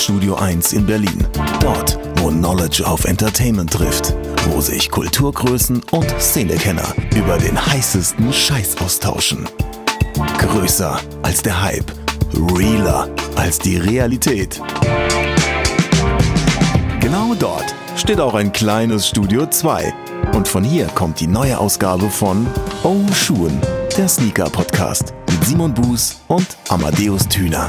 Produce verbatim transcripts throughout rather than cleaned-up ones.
Studio eins in Berlin. Dort, wo Knowledge auf Entertainment trifft. Wo sich Kulturgrößen und Szenekenner über den heißesten Scheiß austauschen. Größer als der Hype. Realer als die Realität. Genau dort steht auch ein kleines Studio zwei. Und von hier kommt die neue Ausgabe von Oh Schuhen, der Sneaker-Podcast mit Simon Buß und Amadeus Thüner.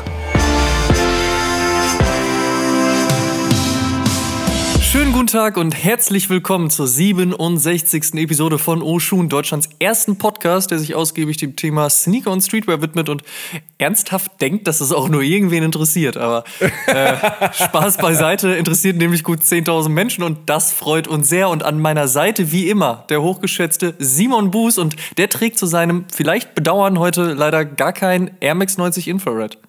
Schönen guten Tag und herzlich willkommen zur siebenundsechzigsten Episode von Oh Schuhen, Deutschlands ersten Podcast, der sich ausgiebig dem Thema Sneaker und Streetwear widmet und ernsthaft denkt, dass es auch nur irgendwen interessiert. Aber äh, Spaß beiseite, interessiert nämlich gut zehntausend Menschen und das freut uns sehr. Und an meiner Seite wie immer der hochgeschätzte Simon Buß und der trägt zu seinem vielleicht Bedauern heute leider gar kein Air Max neunzig Infrared.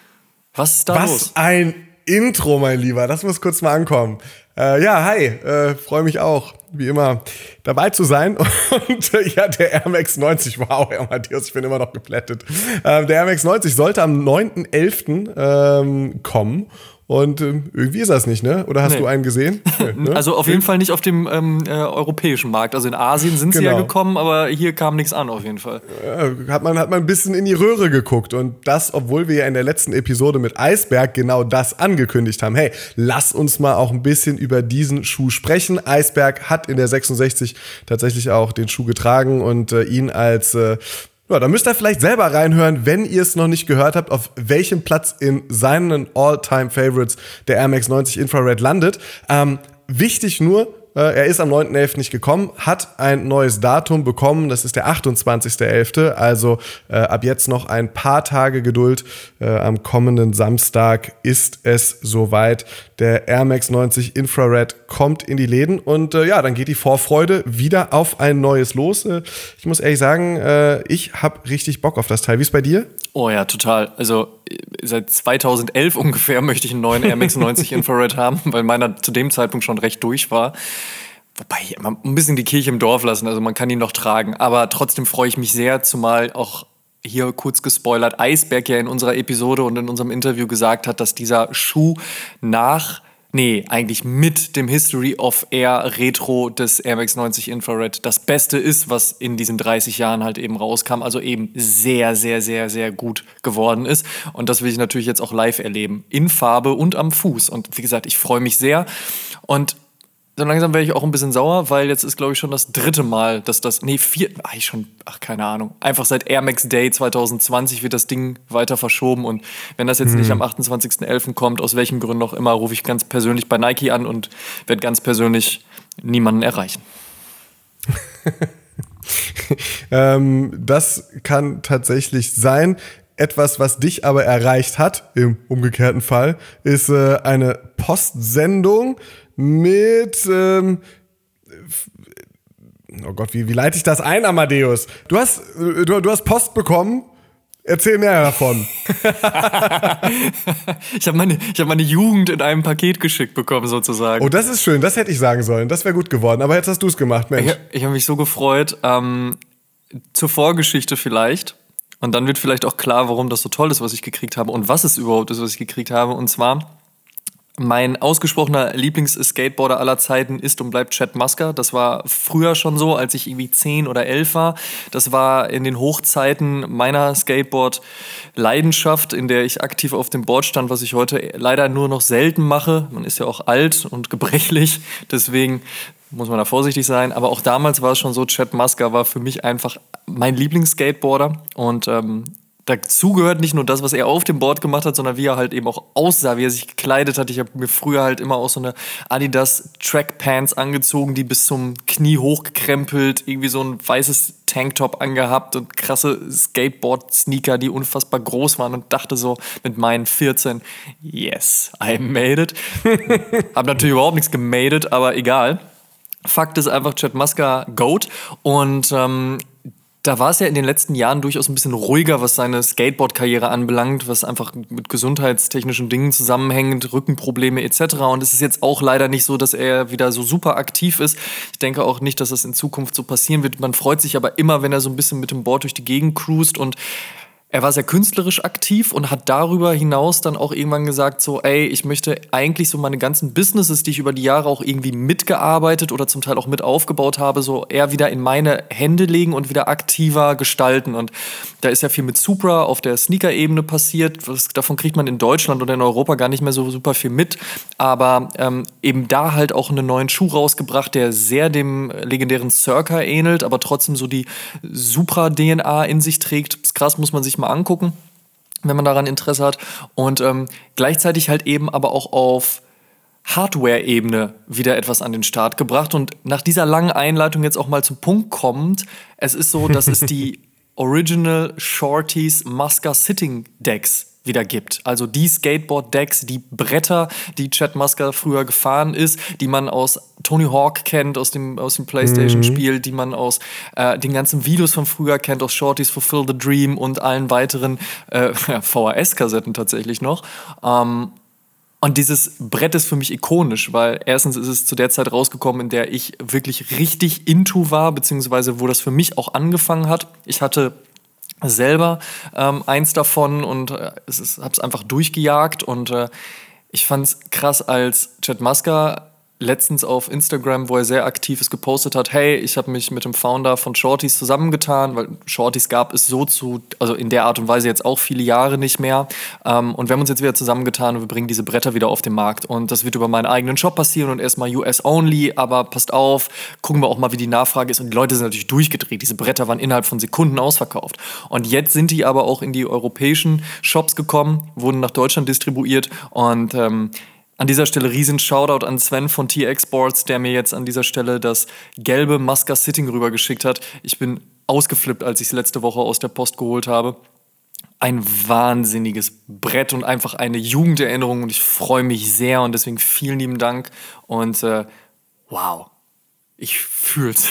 Was ist da Was los? Was ein Intro, mein Lieber. Das muss kurz mal ankommen. Äh, ja, hi, äh, freue mich auch, wie immer, dabei zu sein. Und äh, ja, der Air Max neunzig, wow, Amadeus, ich bin immer noch geplättet. Äh, der Air Max neunzig sollte am neunten elften ähm, kommen. Und äh, irgendwie ist das nicht, ne? Oder hast nee. du einen gesehen? Nee, ne? Also auf jeden Fall nicht auf dem ähm, äh, europäischen Markt. Also in Asien sind sie genau. ja gekommen, aber hier kam nichts an auf jeden Fall. Äh, hat man, hat man ein bisschen in die Röhre geguckt. Und das, obwohl wir ja in der letzten Episode mit Iceberg genau das angekündigt haben. Hey, lass uns mal auch ein bisschen über diesen Schuh sprechen. Iceberg hat in der sechsundsechzig tatsächlich auch den Schuh getragen und äh, ihn als... Äh, Ja, da müsst ihr vielleicht selber reinhören, wenn ihr es noch nicht gehört habt, auf welchem Platz in seinen All-Time-Favorites der Air Max neunzig Infrared landet. Ähm, wichtig nur, äh, er ist am neunten elften nicht gekommen, hat ein neues Datum bekommen, das ist der achtundzwanzigsten elften Also äh, ab jetzt noch ein paar Tage Geduld. Äh, am kommenden Samstag ist es soweit. Der Air Max neunzig Infrared kommt in die Läden und äh, ja, dann geht die Vorfreude wieder auf ein neues los. Äh, ich muss ehrlich sagen, äh, ich habe richtig Bock auf das Teil. Wie ist bei dir? Oh ja, total. Also seit zweitausendelf ungefähr möchte ich einen neuen Air Max neunzig Infrared haben, weil meiner zu dem Zeitpunkt schon recht durch war. Wobei, man ein bisschen die Kirche im Dorf lassen, also man kann ihn noch tragen. Aber trotzdem freue ich mich sehr, zumal auch hier kurz gespoilert, Iceberg ja in unserer Episode und in unserem Interview gesagt hat, dass dieser Schuh nach, nee, eigentlich mit dem History of Air Retro des Air Max neunzig Infrared das Beste ist, was in diesen dreißig Jahren halt eben rauskam, also eben sehr, sehr, sehr, sehr gut geworden ist. Und das will ich natürlich jetzt auch live erleben, in Farbe und am Fuß. Und wie gesagt, ich freue mich sehr und so langsam werde ich auch ein bisschen sauer, weil jetzt ist, glaube ich, schon das dritte Mal, dass das, nee, vier, ach, schon, ach, keine Ahnung. Einfach seit Air Max Day zwanzig zwanzig wird das Ding weiter verschoben und wenn das jetzt mhm. nicht am achtundzwanzigsten elften kommt, aus welchem Grund auch immer, rufe ich ganz persönlich bei Nike an und werde ganz persönlich niemanden erreichen. ähm, das kann tatsächlich sein. Etwas, was dich aber erreicht hat, im umgekehrten Fall, ist äh, eine Postsendung mit, ähm, oh Gott, wie, wie leite ich das ein, Amadeus? Du hast, du, du hast Post bekommen. Erzähl mehr davon. ich habe meine, ich hab meine Jugend in einem Paket geschickt bekommen, sozusagen. Oh, das ist schön. Das hätte ich sagen sollen. Das wäre gut geworden. Aber jetzt hast du es gemacht, Mensch. Ich, ich habe mich so gefreut. Ähm, zur Vorgeschichte vielleicht. Und dann wird vielleicht auch klar, warum das so toll ist, was ich gekriegt habe und was es überhaupt ist, was ich gekriegt habe. Und zwar, mein ausgesprochener Lieblings-Skateboarder aller Zeiten ist und bleibt Chad Muska. Das war früher schon so, als ich irgendwie zehn oder elf war. Das war in den Hochzeiten meiner Skateboard-Leidenschaft, in der ich aktiv auf dem Board stand, was ich heute leider nur noch selten mache. Man ist ja auch alt und gebrechlich, deswegen muss man da vorsichtig sein. Aber auch damals war es schon so, Chad Muska war für mich einfach mein Lieblings-Skateboarder. Und ähm, dazu gehört nicht nur das, was er auf dem Board gemacht hat, sondern wie er halt eben auch aussah, wie er sich gekleidet hat. Ich habe mir früher halt immer auch so eine Adidas Trackpants angezogen, die bis zum Knie hochgekrempelt, irgendwie so ein weißes Tanktop angehabt und krasse Skateboard-Sneaker, die unfassbar groß waren und dachte so mit meinen vierzehn, yes, I made it. Hab natürlich überhaupt nichts gemadet, aber egal. Fakt ist einfach, Chad Muska Goat und ähm, da war es ja in den letzten Jahren durchaus ein bisschen ruhiger, was seine Skateboard-Karriere anbelangt, was einfach mit gesundheitstechnischen Dingen zusammenhängt, Rückenprobleme et cetera. Und es ist jetzt auch leider nicht so, dass er wieder so super aktiv ist. Ich denke auch nicht, dass das in Zukunft so passieren wird. Man freut sich aber immer, wenn er so ein bisschen mit dem Board durch die Gegend cruist und er war sehr künstlerisch aktiv und hat darüber hinaus dann auch irgendwann gesagt so, ey, ich möchte eigentlich so meine ganzen Businesses, die ich über die Jahre auch irgendwie mitgearbeitet oder zum Teil auch mit aufgebaut habe, so eher wieder in meine Hände legen und wieder aktiver gestalten. Und da ist ja viel mit Supra auf der Sneaker-Ebene passiert. Das, davon kriegt man in Deutschland oder in Europa gar nicht mehr so super viel mit. Aber ähm, eben da halt auch einen neuen Schuh rausgebracht, der sehr dem legendären Circa ähnelt, aber trotzdem so die Supra-D N A in sich trägt. Das ist krass, muss man sich mal angucken, wenn man daran Interesse hat. Und ähm, gleichzeitig halt eben aber auch auf Hardware-Ebene wieder etwas an den Start gebracht. Und nach dieser langen Einleitung jetzt auch mal zum Punkt kommt, es ist so, dass es die Original Shorties Muska Sitting Decks wieder gibt. Also die Skateboard-Decks, die Bretter, die Chad Muska früher gefahren ist, die man aus Tony Hawk kennt, aus dem, aus dem PlayStation-Spiel, mhm. die man aus äh, den ganzen Videos von früher kennt, aus Shorties Fulfill the Dream und allen weiteren äh, V H S-Kassetten tatsächlich noch. Ähm, Und dieses Brett ist für mich ikonisch, weil erstens ist es zu der Zeit rausgekommen, in der ich wirklich richtig into war, beziehungsweise wo das für mich auch angefangen hat. Ich hatte selber ähm, eins davon und äh, es ist, hab's einfach durchgejagt und äh, ich fand's krass, als Chad Muska letztens auf Instagram, wo er sehr aktiv ist, gepostet hat, hey, ich habe mich mit dem Founder von Shorties zusammengetan, weil Shorties gab es so zu, also in der Art und Weise jetzt auch viele Jahre nicht mehr. Ähm, und wir haben uns jetzt wieder zusammengetan und wir bringen diese Bretter wieder auf den Markt. Und das wird über meinen eigenen Shop passieren und erstmal U S-only, aber passt auf, gucken wir auch mal, wie die Nachfrage ist. Und die Leute sind natürlich durchgedreht. Diese Bretter waren innerhalb von Sekunden ausverkauft. Und jetzt sind die aber auch in die europäischen Shops gekommen, wurden nach Deutschland distribuiert und ähm, an dieser Stelle riesen Shoutout an Sven von T X Sports, der mir jetzt an dieser Stelle das gelbe Muska Sitting rübergeschickt hat. Ich bin ausgeflippt, als ich es letzte Woche aus der Post geholt habe. Ein wahnsinniges Brett und einfach eine Jugenderinnerung und ich freue mich sehr und deswegen vielen lieben Dank und äh, wow, ich fühl's.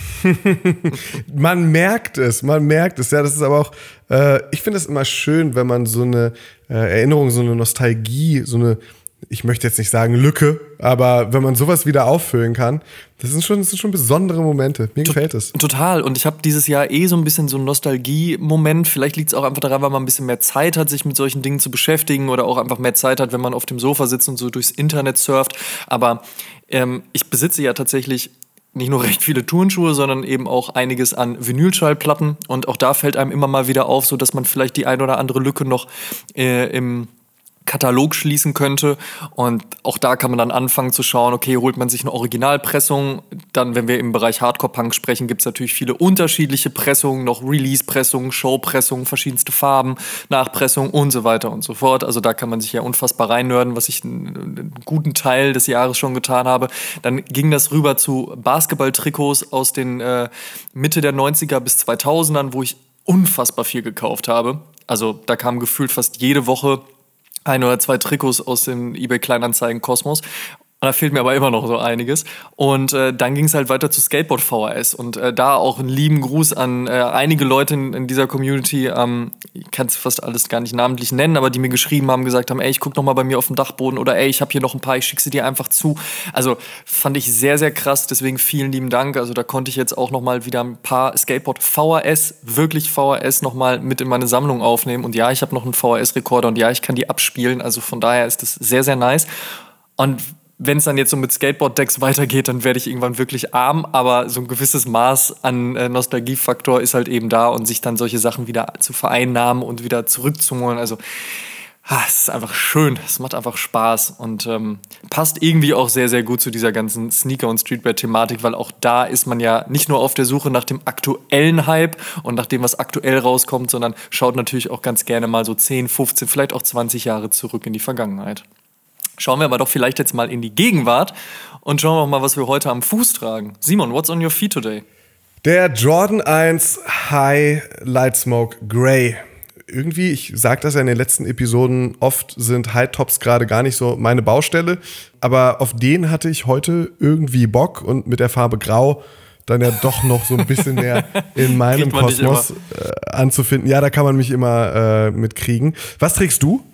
Man merkt es, man merkt es. Ja, das ist aber auch, äh, ich finde es immer schön, wenn man so eine äh, Erinnerung, so eine Nostalgie, so eine, ich möchte jetzt nicht sagen Lücke, aber wenn man sowas wieder auffüllen kann, das sind schon, das sind schon besondere Momente. Mir gefällt es. Total. Und ich habe dieses Jahr eh so ein bisschen so einen Nostalgie-Moment. Vielleicht liegt es auch einfach daran, weil man ein bisschen mehr Zeit hat, sich mit solchen Dingen zu beschäftigen oder auch einfach mehr Zeit hat, wenn man auf dem Sofa sitzt und so durchs Internet surft. Aber ähm, ich besitze ja tatsächlich nicht nur recht viele Turnschuhe, sondern eben auch einiges an Vinylschallplatten. Und auch da fällt einem immer mal wieder auf, so dass man vielleicht die ein oder andere Lücke noch äh, im Katalog schließen könnte und auch da kann man dann anfangen zu schauen, okay, holt man sich eine Originalpressung, dann, wenn wir im Bereich Hardcore-Punk sprechen, gibt es natürlich viele unterschiedliche Pressungen, noch Release-Pressungen, Show-Pressungen, verschiedenste Farben, Nachpressungen und so weiter und so fort, also da kann man sich ja unfassbar reinnörden, was ich einen guten Teil des Jahres schon getan habe. Dann ging das rüber zu Basketball-Trikots aus den äh, Mitte der neunziger bis zweitausendern, wo ich unfassbar viel gekauft habe, also da kam gefühlt fast jede Woche ein oder zwei Trikots aus dem eBay-Kleinanzeigen-Kosmos. Und da fehlt mir aber immer noch so einiges. Und äh, dann ging es halt weiter zu Skateboard-V H S. Und äh, da auch einen lieben Gruß an äh, einige Leute in, in dieser Community. Ähm, ich kann es fast alles gar nicht namentlich nennen, aber die mir geschrieben haben, gesagt haben, ey, ich guck noch mal bei mir auf dem Dachboden oder ey, ich habe hier noch ein paar, ich schicke sie dir einfach zu. Also fand ich sehr, sehr krass. Deswegen vielen lieben Dank. Also da konnte ich jetzt auch noch mal wieder ein paar Skateboard-V H S, wirklich V H S, noch mal mit in meine Sammlung aufnehmen. Und ja, ich habe noch einen V H S-Rekorder und ja, ich kann die abspielen. Also von daher ist das sehr, sehr nice. Und wenn es dann jetzt so mit Skateboard-Decks weitergeht, dann werde ich irgendwann wirklich arm, aber so ein gewisses Maß an äh, Nostalgiefaktor ist halt eben da und sich dann solche Sachen wieder zu vereinnahmen und wieder zurückzuholen, also ah, es ist einfach schön, es macht einfach Spaß und ähm, passt irgendwie auch sehr, sehr gut zu dieser ganzen Sneaker- und Streetwear-Thematik, weil auch da ist man ja nicht nur auf der Suche nach dem aktuellen Hype und nach dem, was aktuell rauskommt, sondern schaut natürlich auch ganz gerne mal so zehn, fünfzehn, vielleicht auch zwanzig Jahre zurück in die Vergangenheit. Schauen wir aber doch vielleicht jetzt mal in die Gegenwart und schauen wir mal, was wir heute am Fuß tragen. Simon, what's on your feet today? Der Jordan eins High Light Smoke Grey. Irgendwie, ich sage das ja in den letzten Episoden, oft sind High Tops gerade gar nicht so meine Baustelle. Aber auf den hatte ich heute irgendwie Bock und mit der Farbe Grau dann ja doch noch so ein bisschen mehr in meinem Kosmos äh, anzufinden. Ja, da kann man mich immer äh, mitkriegen. Was trägst du?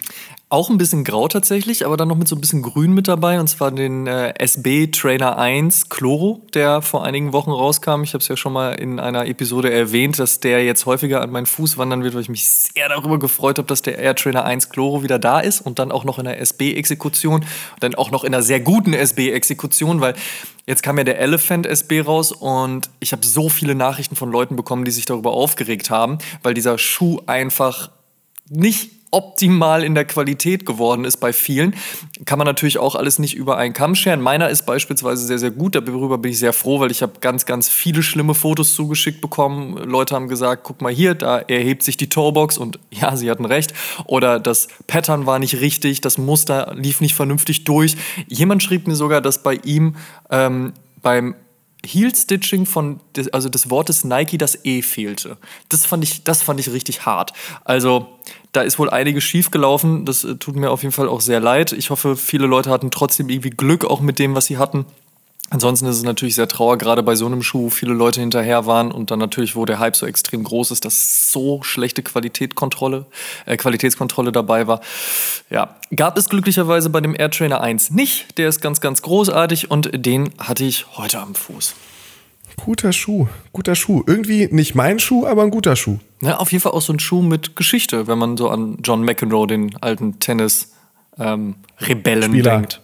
Auch ein bisschen grau tatsächlich, aber dann noch mit so ein bisschen Grün mit dabei. Und zwar den äh, S B Trainer eins Chloro, der vor einigen Wochen rauskam. Ich habe es ja schon mal in einer Episode erwähnt, dass der jetzt häufiger an meinen Fuß wandern wird, weil ich mich sehr darüber gefreut habe, dass der Air Trainer eins Chloro wieder da ist. Und dann auch noch in der S B-Exekution. Und dann auch noch in einer sehr guten S B-Exekution, weil jetzt kam ja der Elephant S B raus und ich habe so viele Nachrichten von Leuten bekommen, die sich darüber aufgeregt haben, weil dieser Schuh einfach nicht optimal in der Qualität geworden ist bei vielen. Kann man natürlich auch alles nicht über einen Kamm scheren. Meiner ist beispielsweise sehr, sehr gut. Darüber bin ich sehr froh, weil ich habe ganz, ganz viele schlimme Fotos zugeschickt bekommen. Leute haben gesagt, guck mal hier, da erhebt sich die Toebox und ja, sie hatten recht. Oder das Pattern war nicht richtig, das Muster lief nicht vernünftig durch. Jemand schrieb mir sogar, dass bei ihm ähm, beim Heel-Stitching von, des, also des Wortes Nike das E fehlte. Das fand ich, das fand ich richtig hart. Also da ist wohl einiges schief gelaufen. Das äh, tut mir auf jeden Fall auch sehr leid. Ich hoffe, viele Leute hatten trotzdem irgendwie Glück auch mit dem, was sie hatten. Ansonsten ist es natürlich sehr traurig, gerade bei so einem Schuh, wo viele Leute hinterher waren und dann natürlich, wo der Hype so extrem groß ist, dass so schlechte Qualitätskontrolle, äh, Qualitätskontrolle dabei war. Ja, gab es glücklicherweise bei dem Air Trainer eins nicht. Der ist ganz, ganz großartig und den hatte ich heute am Fuß. Guter Schuh, guter Schuh. Irgendwie nicht mein Schuh, aber ein guter Schuh. Ja, auf jeden Fall auch so ein Schuh mit Geschichte, wenn man so an John McEnroe, den alten Tennis-Rebellen ähm, denkt.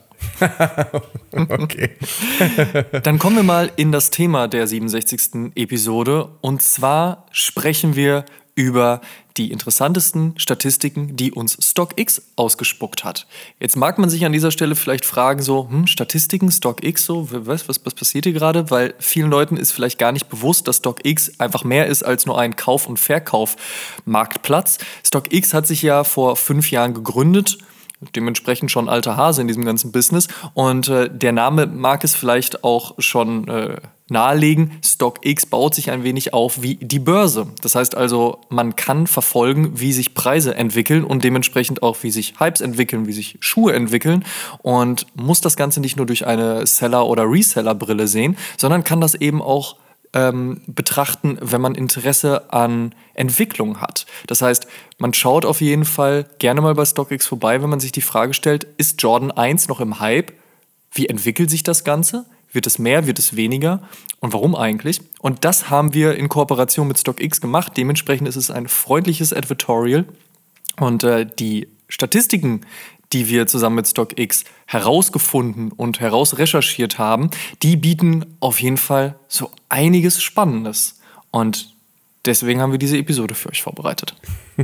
Okay. Dann kommen wir mal in das Thema der siebenundsechzigsten Episode. Und zwar sprechen wir über die interessantesten Statistiken, die uns StockX ausgespuckt hat. Jetzt mag man sich an dieser Stelle vielleicht fragen, so, hm, Statistiken, StockX, so, was, was, was passiert hier gerade? Weil vielen Leuten ist vielleicht gar nicht bewusst, dass StockX einfach mehr ist als nur ein Kauf- und Verkaufmarktplatz. StockX hat sich ja vor fünf Jahren gegründet, dementsprechend schon alter Hase in diesem ganzen Business. Und äh, der Name mag es vielleicht auch schon äh, nahelegen. StockX baut sich ein wenig auf wie die Börse. Das heißt also, man kann verfolgen, wie sich Preise entwickeln und dementsprechend auch, wie sich Hypes entwickeln, wie sich Schuhe entwickeln und muss das Ganze nicht nur durch eine Seller- oder Reseller-Brille sehen, sondern kann das eben auch Ähm, betrachten, wenn man Interesse an Entwicklung hat. Das heißt, man schaut auf jeden Fall gerne mal bei StockX vorbei, wenn man sich die Frage stellt, ist Jordan eins noch im Hype? Wie entwickelt sich das Ganze? Wird es mehr, wird es weniger? Und warum eigentlich? Und das haben wir in Kooperation mit StockX gemacht. Dementsprechend ist es ein freundliches Advertorial. Und äh, die Statistiken, die wir zusammen mit StockX herausgefunden und herausrecherchiert haben, die bieten auf jeden Fall so einiges Spannendes. Und deswegen haben wir diese Episode für euch vorbereitet.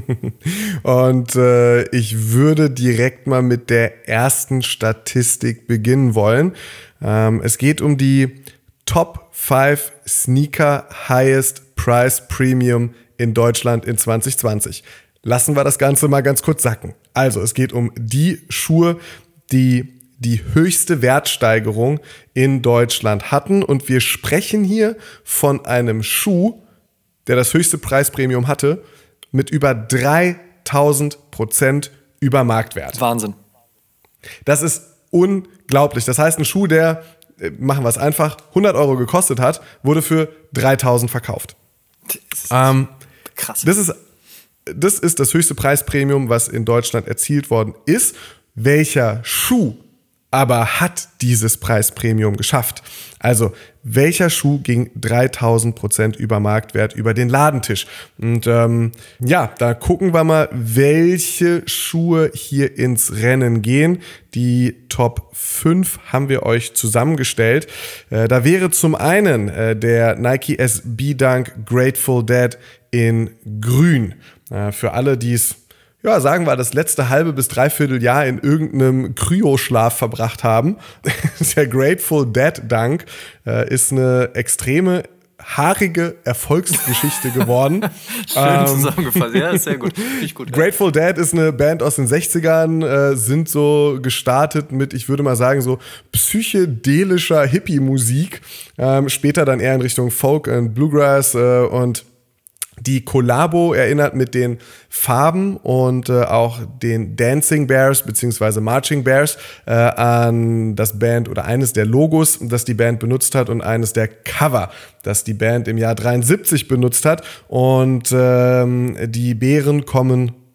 Und äh, ich würde direkt mal mit der ersten Statistik beginnen wollen. Ähm, es geht um die Top fünf Sneaker Highest Price Premium in Deutschland in zwanzig zwanzig. Lassen wir das Ganze mal ganz kurz sacken. Also, es geht um die Schuhe, die die höchste Wertsteigerung in Deutschland hatten. Und wir sprechen hier von einem Schuh, der das höchste Preispremium hatte, mit über dreitausend Prozent über Marktwert. Wahnsinn. Das ist unglaublich. Das heißt, ein Schuh, der, machen wir es einfach, hundert Euro gekostet hat, wurde für dreitausend verkauft. Das ist ähm, krass. Das ist Das ist das höchste Preispremium, was in Deutschland erzielt worden ist. Welcher Schuh aber hat dieses Preispremium geschafft? Also, welcher Schuh ging dreitausend Prozent über Marktwert über den Ladentisch? Und ähm, ja, da gucken wir mal, welche Schuhe hier ins Rennen gehen. Die Top fünf haben wir euch zusammengestellt. Äh, da wäre zum einen äh, der Nike S B Dunk Grateful Dead in Grün. Äh, für alle, die es, ja, sagen wir, das letzte halbe bis dreiviertel Jahr in irgendeinem Kryoschlaf verbracht haben. Der Grateful Dead Dunk äh, ist eine extreme, haarige Erfolgsgeschichte geworden. Schön ähm, zusammengefasst, ja, ist sehr gut. Ich gut Grateful ja. Dead ist eine Band aus den sechzigern, äh, sind so gestartet mit, ich würde mal sagen, so psychedelischer Hippie-Musik. Ähm, später dann eher in Richtung Folk und Bluegrass äh, und die Kollabo erinnert mit den Farben und äh, auch den Dancing Bears bzw. Marching Bears äh, an das Band oder eines der Logos, das die Band benutzt hat und eines der Cover, das die Band im Jahr dreiundsiebzig benutzt hat. Und ähm, die Bären kommen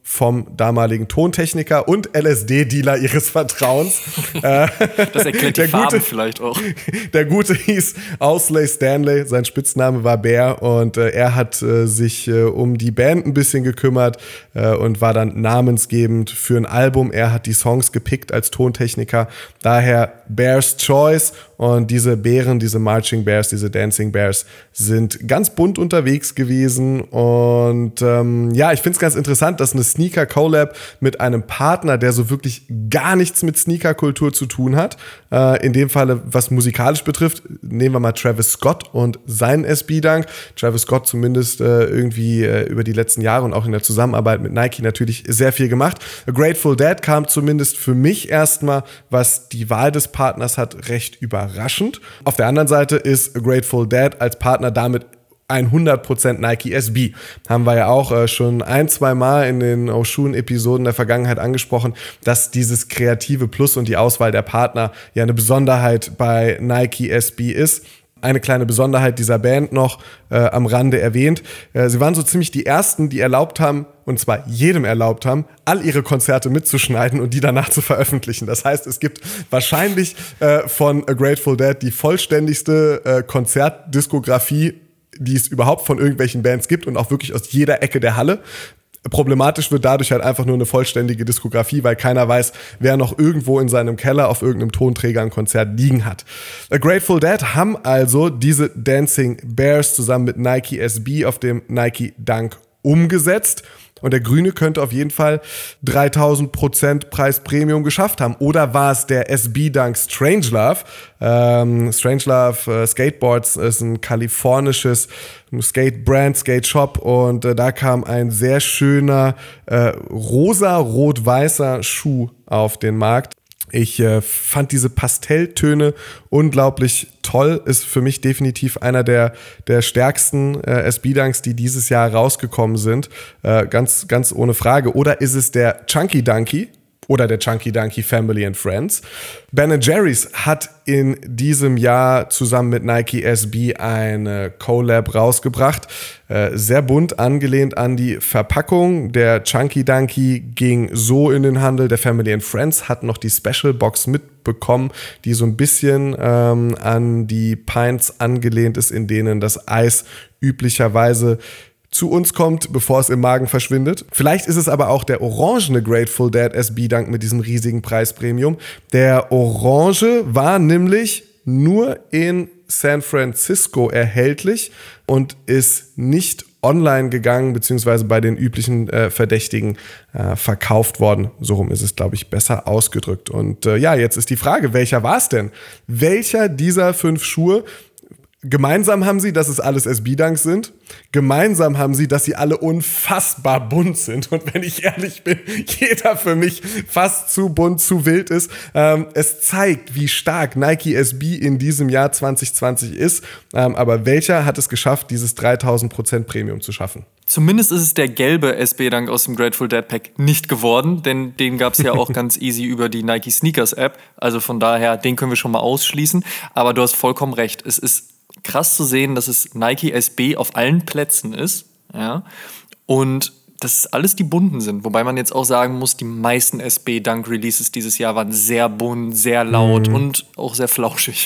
vom damaligen Tontechniker und L S D-Dealer ihres Vertrauens. Das erklärt die der Farben Gute, vielleicht auch. Der Gute hieß Owsley Stanley, sein Spitzname war Bear und äh, er hat äh, sich äh, um die Band ein bisschen gekümmert äh, und war dann namensgebend für ein Album. Er hat die Songs gepickt als Tontechniker, daher Bear's Choice. Und diese Bären, diese Marching Bears, diese Dancing Bears sind ganz bunt unterwegs gewesen. Und ähm, ja, ich finde es ganz interessant, dass eine Sneaker-Collab mit einem Partner, der so wirklich gar nichts mit Sneaker-Kultur zu tun hat, äh, in dem Falle, was musikalisch betrifft, nehmen wir mal Travis Scott und seinen S B-Dunk. Travis Scott zumindest äh, irgendwie äh, über die letzten Jahre und auch in der Zusammenarbeit mit Nike natürlich sehr viel gemacht. A Grateful Dead kam zumindest für mich erstmal, was die Wahl des Partners hat, recht überraschend. Auf der anderen Seite ist A Grateful Dead als Partner damit hundert Prozent Nike S B. Haben wir ja auch äh, schon ein, zwei Mal in den Oshun-Episoden der Vergangenheit angesprochen, dass dieses kreative Plus und die Auswahl der Partner ja eine Besonderheit bei Nike S B ist. Eine kleine Besonderheit dieser Band noch äh, am Rande erwähnt. Äh, sie waren so ziemlich die Ersten, die erlaubt haben, und zwar jedem erlaubt haben, all ihre Konzerte mitzuschneiden und die danach zu veröffentlichen. Das heißt, es gibt wahrscheinlich äh, von A Grateful Dead die vollständigste äh, Konzertdiskografie, die es überhaupt von irgendwelchen Bands gibt und auch wirklich aus jeder Ecke der Halle. Problematisch wird dadurch halt einfach nur eine vollständige Diskografie, weil keiner weiß, wer noch irgendwo in seinem Keller auf irgendeinem Tonträger ein Konzert liegen hat. A Grateful Dead haben also diese Dancing Bears zusammen mit Nike S B auf dem Nike Dunk umgesetzt. Und der Grüne könnte auf jeden Fall dreitausend Prozent Preisprämium geschafft haben. Oder war es der S B-Dunk Strangelove? Ähm, Strangelove äh, Skateboards ist ein kalifornisches Skate-Brand, Skate-Shop. Und äh, da kam ein sehr schöner äh, rosa-rot-weißer Schuh auf den Markt. Ich äh, fand diese Pastelltöne unglaublich toll. Ist für mich definitiv einer der, der stärksten äh, S B-Dunks, die dieses Jahr rausgekommen sind. Äh, ganz, ganz ohne Frage. Oder ist es der Chunky Dunky? Oder der Chunky Dunky Family and Friends. Ben and Jerry's hat in diesem Jahr zusammen mit Nike S B eine Collab rausgebracht. Äh, sehr bunt, angelehnt an die Verpackung. Der Chunky Dunky ging so in den Handel. Der Family and Friends hat noch die Special Box mitbekommen, die so ein bisschen ähm, an die Pints angelehnt ist, in denen das Eis üblicherweise zu uns kommt, bevor es im Magen verschwindet. Vielleicht ist es aber auch der orangene Grateful Dead S B-Dunk mit diesem riesigen Preisprämium. Der orange war nämlich nur in San Francisco erhältlich und ist nicht online gegangen, beziehungsweise bei den üblichen äh, Verdächtigen äh, verkauft worden. So rum ist es, glaube ich, besser ausgedrückt. Und äh, ja, jetzt ist die Frage, welcher war es denn? Welcher dieser fünf Schuhe? Gemeinsam haben sie, dass es alles S B-Dunks sind. Gemeinsam haben sie, dass sie alle unfassbar bunt sind. Und wenn ich ehrlich bin, jeder für mich fast zu bunt, zu wild ist. Ähm, es zeigt, wie stark Nike S B in diesem Jahr zwanzig zwanzig ist. Ähm, aber welcher hat es geschafft, dieses dreitausend Prozent Premium zu schaffen? Zumindest ist es der gelbe S B-Dunk aus dem Grateful Dead Pack nicht geworden, denn den gab es ja auch ganz easy über die Nike Sneakers App. Also von daher, den können wir schon mal ausschließen. Aber du hast vollkommen recht. Es ist krass zu sehen, dass es Nike S B auf allen Plätzen ist, ja, und dass es alles die bunten sind. Wobei man jetzt auch sagen muss, die meisten S B-Dunk-Releases dieses Jahr waren sehr bunt, sehr laut mm. und auch sehr flauschig.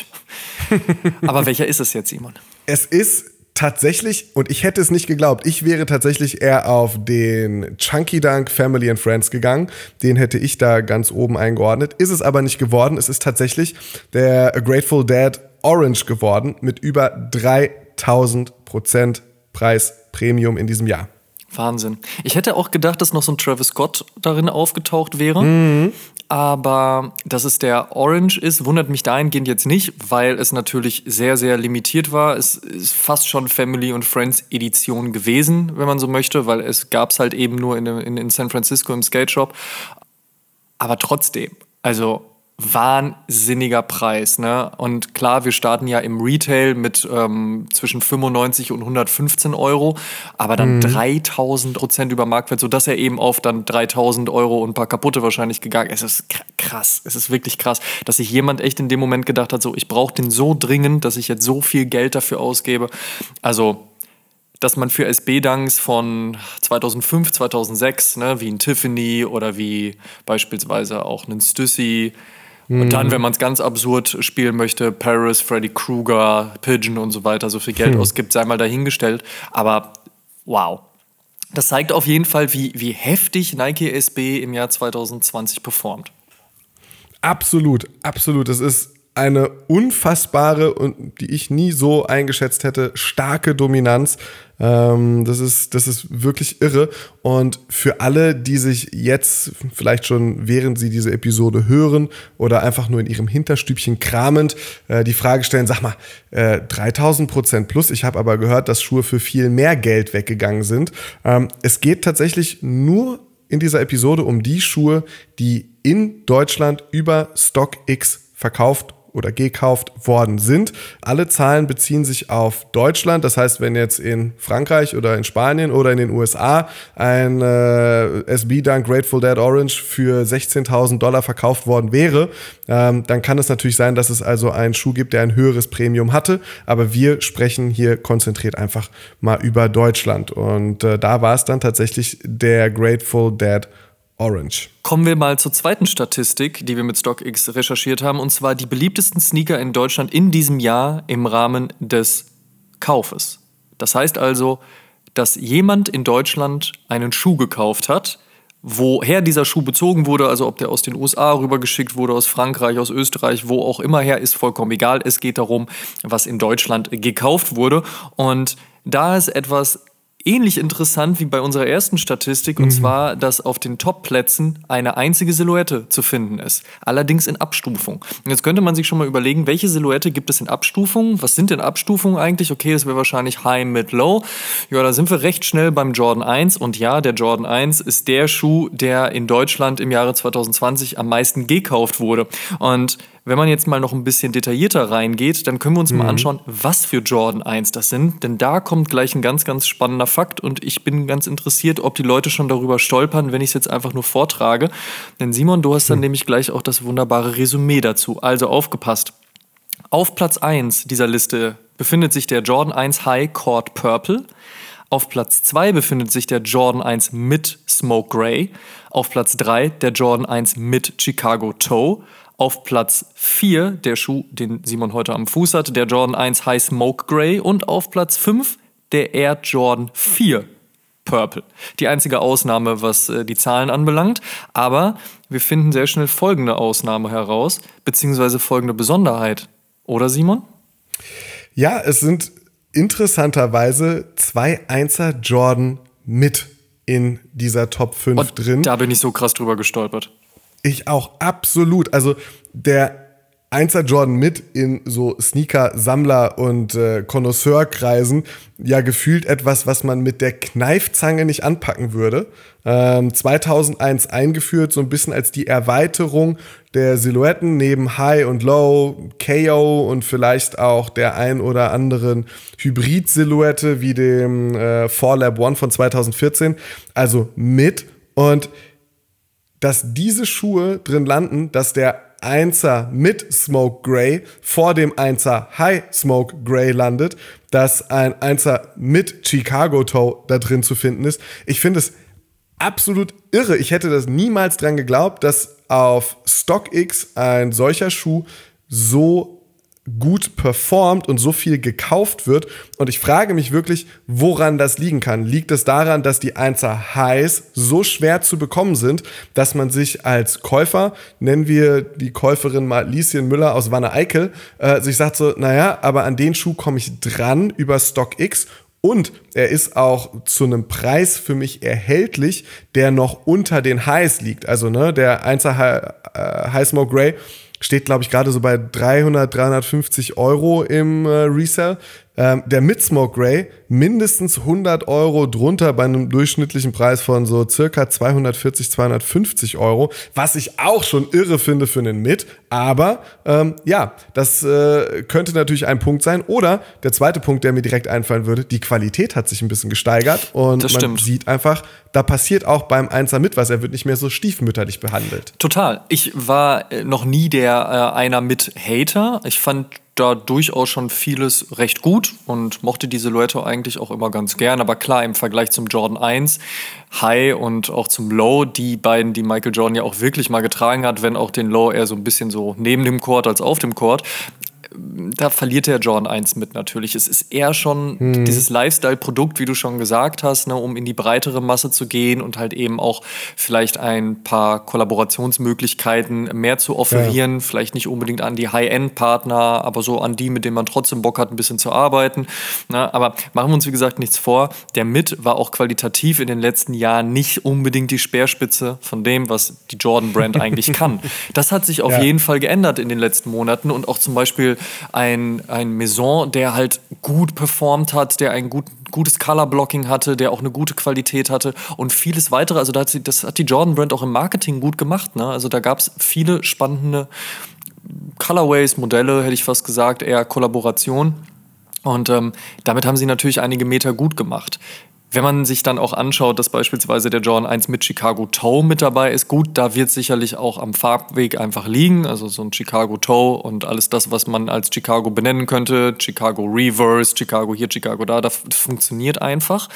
Aber welcher ist es jetzt, Simon? Es ist tatsächlich, und ich hätte es nicht geglaubt, ich wäre tatsächlich eher auf den Chunky Dunk Family and Friends gegangen. Den hätte ich da ganz oben eingeordnet. Ist es aber nicht geworden. Es ist tatsächlich der A Grateful Dead Orange geworden mit über dreitausend Prozent Preisprämium in diesem Jahr. Wahnsinn. Ich hätte auch gedacht, dass noch so ein Travis Scott darin aufgetaucht wäre. Mhm. Aber dass es der Orange ist, wundert mich dahingehend jetzt nicht, weil es natürlich sehr, sehr limitiert war. Es ist fast schon Family und Friends Edition gewesen, wenn man so möchte, weil es gab es halt eben nur in, in, in San Francisco im Skate Shop. Aber trotzdem, also wahnsinniger Preis, ne? Und klar, wir starten ja im Retail mit ähm, zwischen fünfundneunzig und hundertfünfzehn Euro, aber dann mhm. dreitausend Prozent über Marktwert, sodass er eben auf dann dreitausend Euro und ein paar kaputte wahrscheinlich gegangen ist. Es ist krass, es ist wirklich krass, dass sich jemand echt in dem Moment gedacht hat, so, ich brauche den so dringend, dass ich jetzt so viel Geld dafür ausgebe. Also dass man für S B-Dunks von zweitausendfünf, zweitausendsechs, ne, wie ein Tiffany oder wie beispielsweise auch einen Stussy, mhm. und dann, wenn man es ganz absurd spielen möchte, Paris, Freddy Krueger, Pigeon und so weiter, so viel Geld mhm. ausgibt, sei mal dahingestellt. Aber wow. Das zeigt auf jeden Fall, wie, wie heftig Nike S B im Jahr zweitausendzwanzig performt. Absolut, absolut. Es ist eine unfassbare und die ich nie so eingeschätzt hätte, starke Dominanz. Ähm, das ist, das ist wirklich irre. Und für alle, die sich jetzt vielleicht schon, während sie diese Episode hören oder einfach nur in ihrem Hinterstübchen kramend, äh, die Frage stellen, sag mal, äh, dreitausend Prozent plus, ich habe aber gehört, dass Schuhe für viel mehr Geld weggegangen sind. Ähm, es geht tatsächlich nur in dieser Episode um die Schuhe, die in Deutschland über StockX verkauft oder gekauft worden sind. Alle Zahlen beziehen sich auf Deutschland. Das heißt, wenn jetzt in Frankreich oder in Spanien oder in den U S A ein äh, S B-Dunk Grateful Dead Orange für sechzehntausend Dollar verkauft worden wäre, ähm, dann kann es natürlich sein, dass es also einen Schuh gibt, der ein höheres Premium hatte. Aber wir sprechen hier konzentriert einfach mal über Deutschland. Und äh, da war es dann tatsächlich der Grateful Dead Orange. Kommen wir mal zur zweiten Statistik, die wir mit StockX recherchiert haben, und zwar die beliebtesten Sneaker in Deutschland in diesem Jahr im Rahmen des Kaufes. Das heißt also, dass jemand in Deutschland einen Schuh gekauft hat, woher dieser Schuh bezogen wurde, also ob der aus den U S A rübergeschickt wurde, aus Frankreich, aus Österreich, wo auch immer her, ist vollkommen egal. Es geht darum, was in Deutschland gekauft wurde. Und da ist etwas ähnlich interessant wie bei unserer ersten Statistik, und mhm. zwar, dass auf den Top-Plätzen eine einzige Silhouette zu finden ist. Allerdings in Abstufung. Und jetzt könnte man sich schon mal überlegen, welche Silhouette gibt es in Abstufungen? Was sind denn Abstufungen eigentlich? Okay, das wäre wahrscheinlich High, Mid, Low. Ja, da sind wir recht schnell beim Jordan eins. Und ja, der Jordan eins ist der Schuh, der in Deutschland im Jahre zweitausendzwanzig am meisten gekauft wurde. Und wenn man jetzt mal noch ein bisschen detaillierter reingeht, dann können wir uns mhm. mal anschauen, was für Jordan eins das sind. Denn da kommt gleich ein ganz, ganz spannender Fakt. Und ich bin ganz interessiert, ob die Leute schon darüber stolpern, wenn ich es jetzt einfach nur vortrage. Denn Simon, du hast dann mhm. nämlich gleich auch das wunderbare Resümee dazu. Also aufgepasst. Auf Platz eins dieser Liste befindet sich der Jordan eins High Court Purple. Auf Platz zwei befindet sich der Jordan eins Mid Smoke Gray. Auf Platz drei der Jordan eins Mid Chicago Toe. Auf Platz vier der Schuh, den Simon heute am Fuß hat, der Jordan eins High Smoke Gray. Und auf Platz fünf der Air Jordan vier Purple. Die einzige Ausnahme, was äh, die Zahlen anbelangt. Aber wir finden sehr schnell folgende Ausnahme heraus, beziehungsweise folgende Besonderheit. Oder, Simon? Ja, es sind interessanterweise zwei Einser Jordan mit in dieser Top fünf Und drin. Da bin ich so krass drüber gestolpert. Ich auch, absolut. Also der Einser Jordan mit in so Sneaker-Sammler- und äh, Connoisseur-Kreisen ja gefühlt etwas, was man mit der Kneifzange nicht anpacken würde. Ähm, zweitausendeins eingeführt, so ein bisschen als die Erweiterung der Silhouetten neben High und Low, K O und vielleicht auch der ein oder anderen Hybrid-Silhouette wie dem äh, four Lab One von zweitausendvierzehn. Also mit. Und dass diese Schuhe drin landen, dass der Einser mit Smoke Gray vor dem Einser High Smoke Gray landet, dass ein Einser mit Chicago Toe da drin zu finden ist. Ich finde es absolut irre. Ich hätte das niemals dran geglaubt, dass auf StockX ein solcher Schuh so gut performt und so viel gekauft wird. Und ich frage mich wirklich, woran das liegen kann. Liegt es daran, dass die Einser Highs so schwer zu bekommen sind, dass man sich als Käufer, nennen wir die Käuferin mal Lieschen Müller aus Wanne-Eickel, äh, sich sagt so, naja, aber an den Schuh komme ich dran über StockX. Und er ist auch zu einem Preis für mich erhältlich, der noch unter den Highs liegt. Also ne, der Einser High, äh, High Smoke Gray steht, glaube ich, gerade so bei dreihundert, dreihundertfünfzig Euro im äh, Resell. Ähm, der Mid-Smoke Gray mindestens hundert Euro drunter bei einem durchschnittlichen Preis von so circa zweihundertvierzig, zweihundertfünfzig Euro, was ich auch schon irre finde für einen Mid. Aber ähm, ja, das äh, könnte natürlich ein Punkt sein. Oder der zweite Punkt, der mir direkt einfallen würde, die Qualität hat sich ein bisschen gesteigert und das man stimmt. sieht einfach, da passiert auch beim Einser mit was. Er wird nicht mehr so stiefmütterlich behandelt. Total. Ich war noch nie der äh, einer mit Hater. Ich fand da durchaus schon vieles recht gut und mochte die Silhouette eigentlich auch immer ganz gern. Aber klar, im Vergleich zum Jordan eins High und auch zum Low, die beiden, die Michael Jordan ja auch wirklich mal getragen hat, wenn auch den Low eher so ein bisschen so neben dem Court als auf dem Court, da verliert der Jordan eins mit natürlich. Es ist eher schon hm. dieses Lifestyle-Produkt, wie du schon gesagt hast, ne, um in die breitere Masse zu gehen und halt eben auch vielleicht ein paar Kollaborationsmöglichkeiten mehr zu offerieren. Ja. Vielleicht nicht unbedingt an die High-End-Partner, aber so an die, mit denen man trotzdem Bock hat, ein bisschen zu arbeiten. Ne, aber machen wir uns, wie gesagt, nichts vor. Der Mid war auch qualitativ in den letzten Jahren nicht unbedingt die Speerspitze von dem, was die Jordan-Brand eigentlich kann. Das hat sich auf ja. jeden Fall geändert in den letzten Monaten und auch zum Beispiel Ein, ein Maison, der halt gut performt hat, der ein gut, gutes Color-Blocking hatte, der auch eine gute Qualität hatte und vieles weitere. Also da hat sie, das hat die Jordan-Brand auch im Marketing gut gemacht. Ne? Also da gab es viele spannende Colorways, Modelle, hätte ich fast gesagt, eher Kollaboration. Und ähm, damit haben sie natürlich einige Meter gut gemacht. Wenn man sich dann auch anschaut, dass beispielsweise der Jordan eins mit Chicago Toe mit dabei ist, gut, da wird sicherlich auch am Farbweg einfach liegen, also so ein Chicago Toe und alles das, was man als Chicago benennen könnte, Chicago Reverse, Chicago hier, Chicago da, das funktioniert einfach.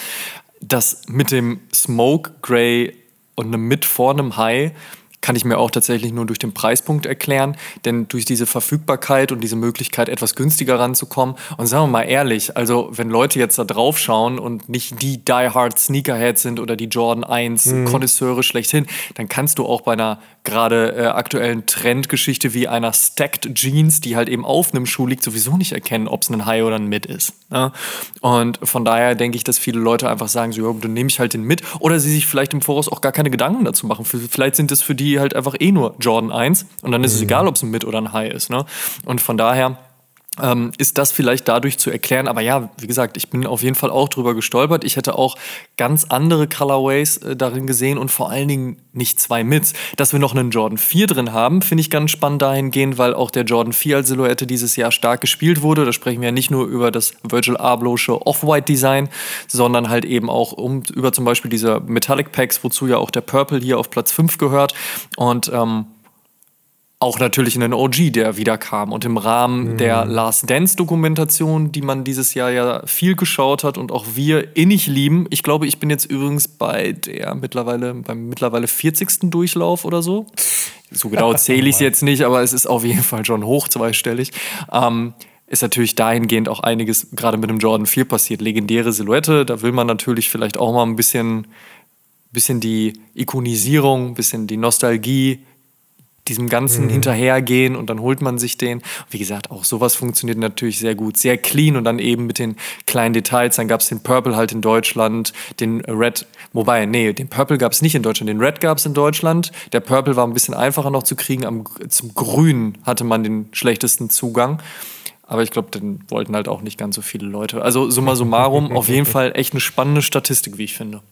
Das mit dem Smoke Gray und einem mit vor einem High kann ich mir auch tatsächlich nur durch den Preispunkt erklären, denn durch diese Verfügbarkeit und diese Möglichkeit, etwas günstiger ranzukommen. Und sagen wir mal ehrlich, also wenn Leute jetzt da drauf schauen und nicht die Die-Hard Sneakerheads sind oder die Jordan eins mhm. Konnoisseure schlechthin, dann kannst du auch bei einer gerade äh, aktuellen Trendgeschichte wie einer Stacked Jeans, die halt eben auf einem Schuh liegt, sowieso nicht erkennen, ob es ein High oder ein Mid ist. Ne? Und von daher denke ich, dass viele Leute einfach sagen, so, ja, dann nehme ich halt den Mid, oder sie sich vielleicht im Voraus auch gar keine Gedanken dazu machen. Vielleicht sind es für die halt einfach eh nur Jordan eins und dann ist mhm. es egal, ob es ein Mid oder ein High ist. Ne? Und von daher Ähm, ist das vielleicht dadurch zu erklären. Aber ja, wie gesagt, ich bin auf jeden Fall auch drüber gestolpert. Ich hätte auch ganz andere Colorways äh, darin gesehen und vor allen Dingen nicht zwei Mids. Dass wir noch einen Jordan vier drin haben, finde ich ganz spannend dahingehend, weil auch der Jordan vier als Silhouette dieses Jahr stark gespielt wurde. Da sprechen wir ja nicht nur über das Virgil Abloh'sche Off-White-Design, sondern halt eben auch um, über zum Beispiel diese Metallic Packs, wozu ja auch der Purple hier auf Platz fünf gehört. Und ähm, auch natürlich einen O G, der wieder kam. Und im Rahmen mhm. der Last Dance-Dokumentation, die man dieses Jahr ja viel geschaut hat und auch wir innig lieben. Ich glaube, ich bin jetzt übrigens bei der mittlerweile, beim mittlerweile vierzigsten Durchlauf oder so. So genau zähle ich es jetzt nicht, aber es ist auf jeden Fall schon hoch zweistellig. Ähm, ist natürlich dahingehend auch einiges gerade mit dem Jordan vier passiert. Legendäre Silhouette, da will man natürlich vielleicht auch mal ein bisschen, bisschen die Ikonisierung, ein bisschen die Nostalgie diesem Ganzen mhm. hinterhergehen und dann holt man sich den. Wie gesagt, auch sowas funktioniert natürlich sehr gut, sehr clean und dann eben mit den kleinen Details. Dann gab es den Purple halt in Deutschland, den Red, wobei, nee, den Purple gab es nicht in Deutschland, den Red gab es in Deutschland. Der Purple war ein bisschen einfacher noch zu kriegen, am, zum Grün hatte man den schlechtesten Zugang. Aber ich glaube, den wollten halt auch nicht ganz so viele Leute. Also summa summarum, auf jeden Fall echt eine spannende Statistik, wie ich finde.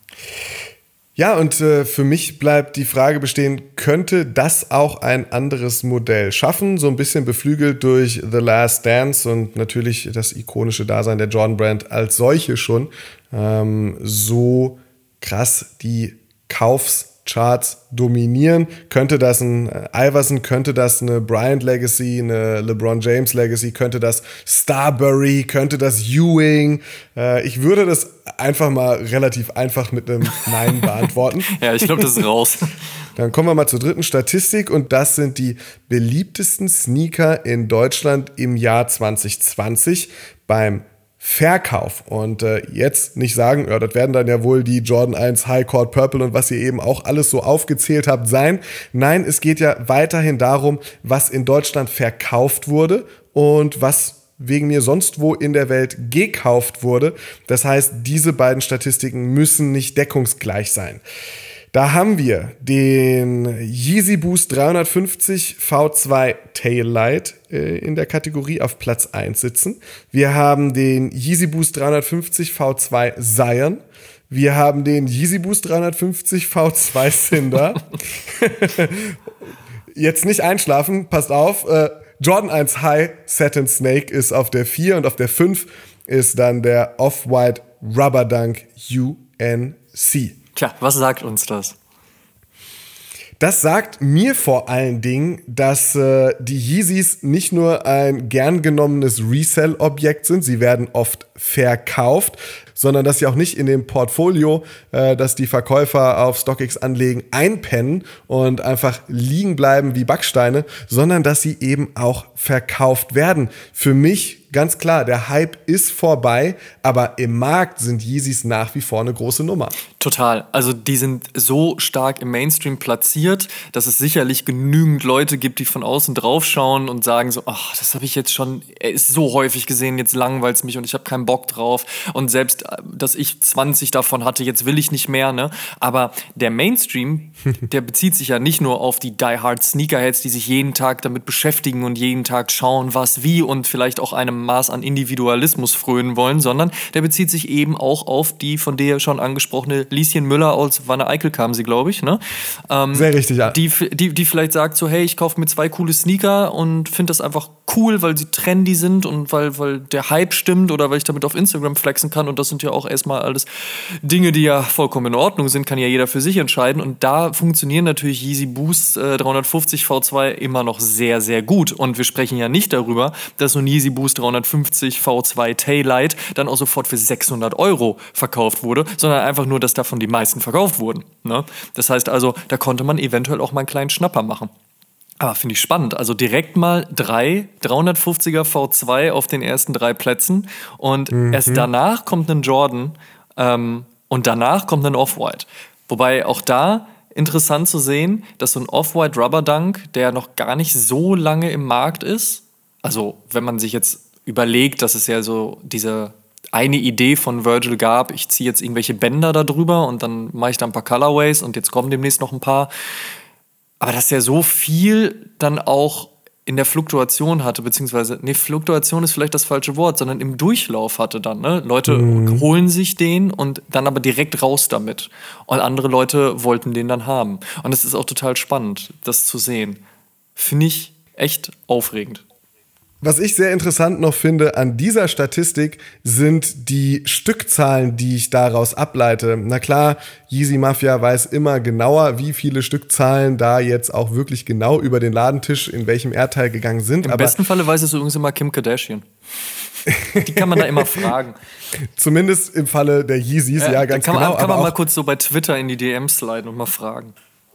Ja, und äh, für mich bleibt die Frage bestehen, könnte das auch ein anderes Modell schaffen? So ein bisschen beflügelt durch The Last Dance und natürlich das ikonische Dasein der Jordan Brand als solche schon. Ähm, so krass die Kaufscharts dominieren. Könnte das ein Iverson, könnte das eine Bryant Legacy, eine LeBron James Legacy, könnte das Starbury, könnte das Ewing? Äh, ich würde das einfach mal relativ einfach mit einem Nein beantworten. Ja, ich glaube, das ist raus. Dann kommen wir mal zur dritten Statistik und das sind die beliebtesten Sneaker in Deutschland im Jahr zwanzig zwanzig beim Verkauf. Und äh, jetzt nicht sagen, ja, das werden dann ja wohl die Jordan eins High Court Purple und was ihr eben auch alles so aufgezählt habt sein. Nein, es geht ja weiterhin darum, was in Deutschland verkauft wurde und was wegen mir sonst wo in der Welt gekauft wurde. Das heißt, diese beiden Statistiken müssen nicht deckungsgleich sein. Da haben wir den Yeezy Boost dreihundertfünfzig V zwei Taillight äh, in der Kategorie auf Platz eins sitzen. Wir haben den Yeezy Boost dreihundertfünfzig V zwei Zion. Wir haben den Yeezy Boost dreihundertfünfzig V zwei Cinder. Jetzt nicht einschlafen, passt auf. Äh, Jordan eins High Satin Snake ist auf der vier und auf der fünf ist dann der Off-White Rubber Dunk U N C. Tja, was sagt uns das? Das sagt mir vor allen Dingen, dass äh, die Yeezys nicht nur ein gern genommenes Resell-Objekt sind, sie werden oft verkauft, sondern dass sie auch nicht in dem Portfolio, äh, das die Verkäufer auf StockX anlegen, einpennen und einfach liegen bleiben wie Backsteine, sondern dass sie eben auch verkauft werden. Für mich ganz klar, der Hype ist vorbei, aber im Markt sind Yeezys nach wie vor eine große Nummer. Total. Also die sind so stark im Mainstream platziert, dass es sicherlich genügend Leute gibt, die von außen draufschauen und sagen so, ach, das habe ich jetzt schon, er ist so häufig gesehen, jetzt langweilt es mich und ich habe keinen Bock drauf. Und selbst, dass ich zwanzig davon hatte, jetzt will ich nicht mehr. Ne? Aber der Mainstream, der bezieht sich ja nicht nur auf die Die-Hard Sneakerheads, die sich jeden Tag damit beschäftigen und jeden Tag schauen, was, wie und vielleicht auch einem Maß an Individualismus frönen wollen, sondern der bezieht sich eben auch auf die von dir schon angesprochene Lieschen Müller aus Wanne-Eickel kam sie, glaube ich. Ne? Ähm, Sehr richtig, ja. Die, die, die vielleicht sagt so, hey, ich kaufe mir zwei coole Sneaker und finde das einfach cool, weil sie trendy sind und weil, weil der Hype stimmt oder weil ich damit auf Instagram flexen kann. Und das sind ja auch erstmal alles Dinge, die ja vollkommen in Ordnung sind, kann ja jeder für sich entscheiden. Und da funktionieren natürlich Yeezy Boost äh, dreihundertfünfzig V zwei immer noch sehr, sehr gut. Und wir sprechen ja nicht darüber, dass so ein Yeezy Boost dreihundertfünfzig V zwei Taillight dann auch sofort für sechshundert Euro verkauft wurde, sondern einfach nur, dass davon die meisten verkauft wurden. Ne? Das heißt also, da konnte man eventuell auch mal einen kleinen Schnapper machen. Aber finde ich spannend. Also direkt mal drei dreihundertfünfziger V zwei auf den ersten drei Plätzen und mhm. erst danach kommt ein Jordan ähm, und danach kommt ein Off-White. Wobei auch da interessant zu sehen, dass so ein Off-White Rubber Dunk, der noch gar nicht so lange im Markt ist, also wenn man sich jetzt überlegt, dass es ja so diese eine Idee von Virgil gab, ich ziehe jetzt irgendwelche Bänder da drüber und dann mache ich da ein paar Colorways und jetzt kommen demnächst noch ein paar. Aber dass der so viel dann auch in der Fluktuation hatte, beziehungsweise, nee, Fluktuation ist vielleicht das falsche Wort, sondern im Durchlauf hatte dann, ne? Leute mhm. holen sich den und dann aber direkt raus damit. Und andere Leute wollten den dann haben. Und es ist auch total spannend, das zu sehen. Finde ich echt aufregend. Was ich sehr interessant noch finde an dieser Statistik sind die Stückzahlen, die ich daraus ableite. Na klar, Yeezy Mafia weiß immer genauer, wie viele Stückzahlen da jetzt auch wirklich genau über den Ladentisch in welchem Erdteil gegangen sind. Im Aber besten Falle weiß es übrigens immer Kim Kardashian. Die kann man da immer fragen. Zumindest im Falle der Yeezys, äh, ja, ganz kann man, genau. Kann man aber mal kurz so bei Twitter in die D Ms sliden und mal fragen.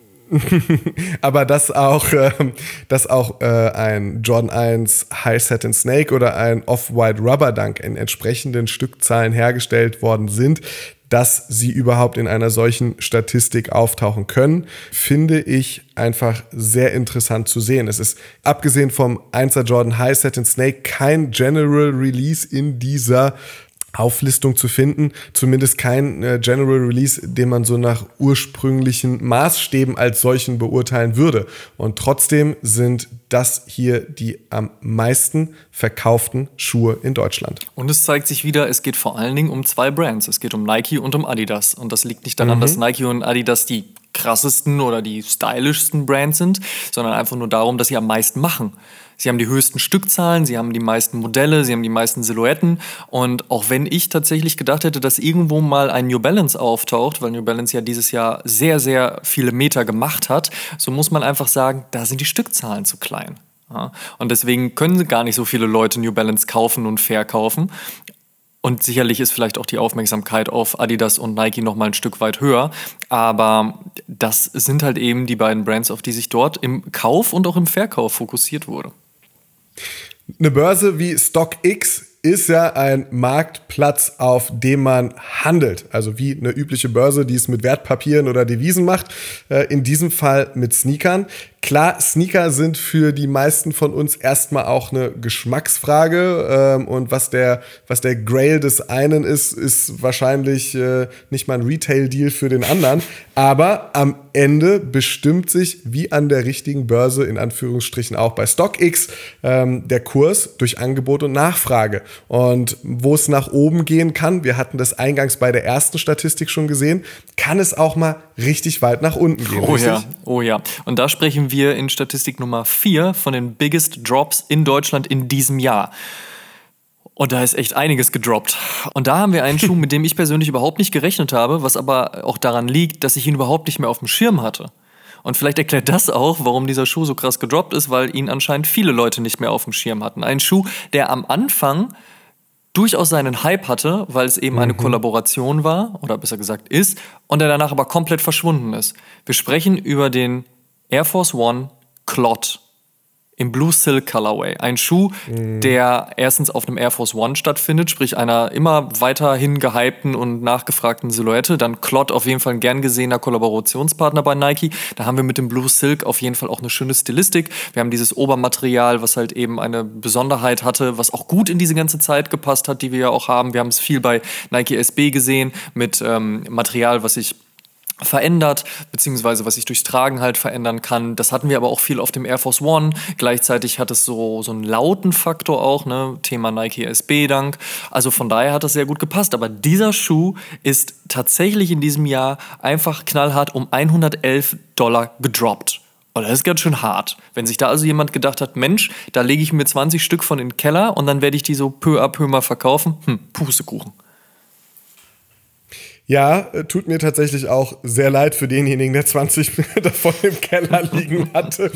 Aber dass auch, äh, dass auch äh, ein Jordan eins High Satin Snake oder ein Off-White Rubber Dunk in entsprechenden Stückzahlen hergestellt worden sind, dass sie überhaupt in einer solchen Statistik auftauchen können, finde ich einfach sehr interessant zu sehen. Es ist abgesehen vom einser Jordan High Satin Snake kein General Release in dieser Auflistung zu finden, zumindest kein äh, General Release, den man so nach ursprünglichen Maßstäben als solchen beurteilen würde. Und trotzdem sind das hier die am meisten verkauften Schuhe in Deutschland. Und es zeigt sich wieder, es geht vor allen Dingen um zwei Brands. Es geht um Nike und um Adidas. Und das liegt nicht daran, mhm. dass Nike und Adidas die krassesten oder die stylischsten Brands sind, sondern einfach nur darum, dass sie am meisten machen. Sie haben die höchsten Stückzahlen, sie haben die meisten Modelle, sie haben die meisten Silhouetten. Und auch wenn ich tatsächlich gedacht hätte, dass irgendwo mal ein New Balance auftaucht, weil New Balance ja dieses Jahr sehr, sehr viele Meter gemacht hat, so muss man einfach sagen, da sind die Stückzahlen zu klein. Ja, und deswegen können gar nicht so viele Leute New Balance kaufen und verkaufen. Und sicherlich ist vielleicht auch die Aufmerksamkeit auf Adidas und Nike noch mal ein Stück weit höher. Aber das sind halt eben die beiden Brands, auf die sich dort im Kauf und auch im Verkauf fokussiert wurde. Eine Börse wie StockX ist ja ein Marktplatz, auf dem man handelt. Also wie eine übliche Börse, die es mit Wertpapieren oder Devisen macht. In diesem Fall mit Sneakern. Klar, Sneaker sind für die meisten von uns erstmal auch eine Geschmacksfrage. Und was der, was der Grail des einen ist, ist wahrscheinlich nicht mal ein Retail-Deal für den anderen. Aber am Ende bestimmt sich, wie an der richtigen Börse, in Anführungsstrichen auch bei StockX, der Kurs durch Angebot und Nachfrage. Und wo es nach oben gehen kann, wir hatten das eingangs bei der ersten Statistik schon gesehen, kann es auch mal richtig weit nach unten gehen. Oh richtig? ja, oh ja. Und da sprechen wir in Statistik Nummer vier von den Biggest Drops in Deutschland in diesem Jahr. Und da ist echt einiges gedroppt. Und da haben wir einen Schuh, mit dem ich persönlich überhaupt nicht gerechnet habe, was aber auch daran liegt, dass ich ihn überhaupt nicht mehr auf dem Schirm hatte. Und vielleicht erklärt das auch, warum dieser Schuh so krass gedroppt ist, weil ihn anscheinend viele Leute nicht mehr auf dem Schirm hatten. Ein Schuh, der am Anfang durchaus seinen Hype hatte, weil es eben eine mhm. Kollaboration war, oder besser gesagt ist, und der danach aber komplett verschwunden ist. Wir sprechen über den Air Force One Clot im Blue Silk Colorway. Ein Schuh, mhm. der erstens auf einem Air Force One stattfindet, sprich einer immer weiterhin gehypten und nachgefragten Silhouette. Dann Clot, auf jeden Fall ein gern gesehener Kollaborationspartner bei Nike. Da haben wir mit dem Blue Silk auf jeden Fall auch eine schöne Stilistik. Wir haben dieses Obermaterial, was halt eben eine Besonderheit hatte, was auch gut in diese ganze Zeit gepasst hat, die wir ja auch haben. Wir haben es viel bei Nike S B gesehen, mit ähm, Material, was sich verändert, beziehungsweise was sich durchs Tragen halt verändern kann. Das hatten wir aber auch viel auf dem Air Force One. Gleichzeitig hat es so, so einen lauten Faktor auch, ne? Thema Nike S B-Dank. Also von daher hat das sehr gut gepasst. Aber dieser Schuh ist tatsächlich in diesem Jahr einfach knallhart um hundertelf Dollar gedroppt. Und das ist ganz schön hart. Wenn sich da also jemand gedacht hat, Mensch, da lege ich mir zwanzig Stück von in den Keller und dann werde ich die so peu à peu mal verkaufen. Hm, Pustekuchen. Ja, tut mir tatsächlich auch sehr leid für denjenigen, der zwanzig davon im Keller liegen hatte.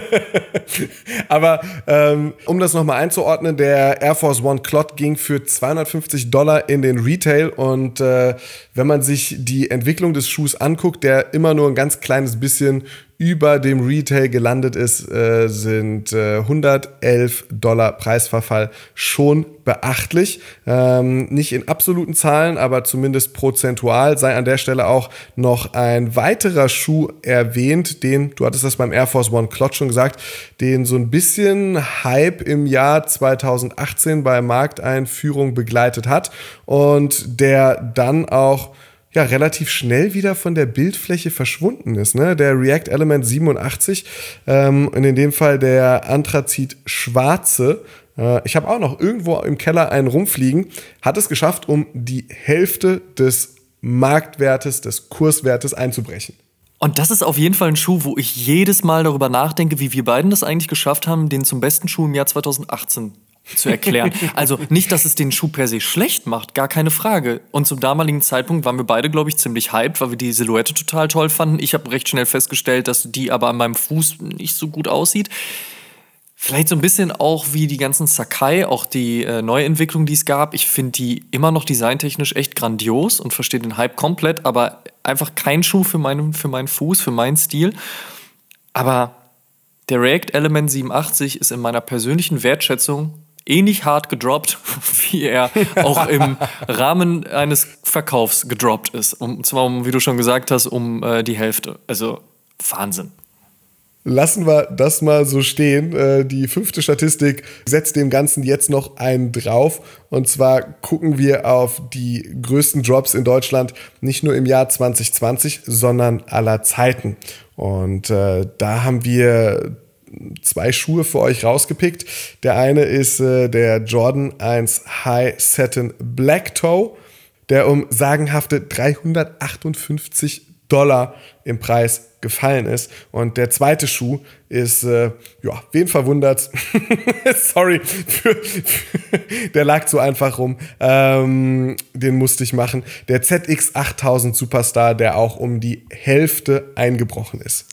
Aber ähm, um das nochmal einzuordnen, der Air Force One Clot ging für zweihundertfünfzig Dollar in den Retail und äh, wenn man sich die Entwicklung des Schuhs anguckt, der immer nur ein ganz kleines bisschen über dem Retail gelandet ist, äh, sind äh, hundertelf Dollar Preisverfall schon beachtlich. Ähm, nicht in absoluten Zahlen, aber zumindest prozentual. Sei an der Stelle auch noch ein weiterer Schuh erwähnt, den, du hattest das beim Air Force One Clot schon gesagt, den so ein bisschen Hype im Jahr zweitausendachtzehn bei Markteinführung begleitet hat und der dann auch ja, relativ schnell wieder von der Bildfläche verschwunden ist, ne? Der React Element siebenundachtzig, ähm, und in dem Fall der Anthrazit Schwarze. Äh, ich habe auch noch irgendwo im Keller einen rumfliegen, hat es geschafft, um die Hälfte des Marktwertes, des Kurswertes einzubrechen. Und das ist auf jeden Fall ein Schuh, wo ich jedes Mal darüber nachdenke, wie wir beiden das eigentlich geschafft haben, den zum besten Schuh im Jahr zweitausendachtzehn zu erklären. Also nicht, dass es den Schuh per se schlecht macht, gar keine Frage. Und zum damaligen Zeitpunkt waren wir beide, glaube ich, ziemlich hyped, weil wir die Silhouette total toll fanden. Ich habe recht schnell festgestellt, dass die aber an meinem Fuß nicht so gut aussieht. Vielleicht so ein bisschen auch wie die ganzen Sacai, auch die äh, Neuentwicklung, die es gab. Ich finde die immer noch designtechnisch echt grandios und verstehe den Hype komplett, aber einfach kein Schuh für meinen, für meinen Fuß, für meinen Stil. Aber der React Element siebenundachtzig ist in meiner persönlichen Wertschätzung ähnlich hart gedroppt, wie er auch im Rahmen eines Verkaufs gedroppt ist. Und zwar, um, wie du schon gesagt hast, um äh, die Hälfte. Also Wahnsinn. Lassen wir das mal so stehen. Äh, die fünfte Statistik setzt dem Ganzen jetzt noch einen drauf. Und zwar gucken wir auf die größten Drops in Deutschland, nicht nur im Jahr zwanzig zwanzig, sondern aller Zeiten. Und äh, da haben wir zwei Schuhe für euch rausgepickt. Der eine ist äh, der Jordan eins High Satin Black Toe, der um sagenhafte dreihundertachtundfünfzig Dollar im Preis gefallen ist. Und der zweite Schuh ist, äh, ja, wen verwundert's? Sorry, für, für, der lag so einfach rum. Ähm, den musste ich machen. Der Z X achttausend Superstar, der auch um die Hälfte eingebrochen ist.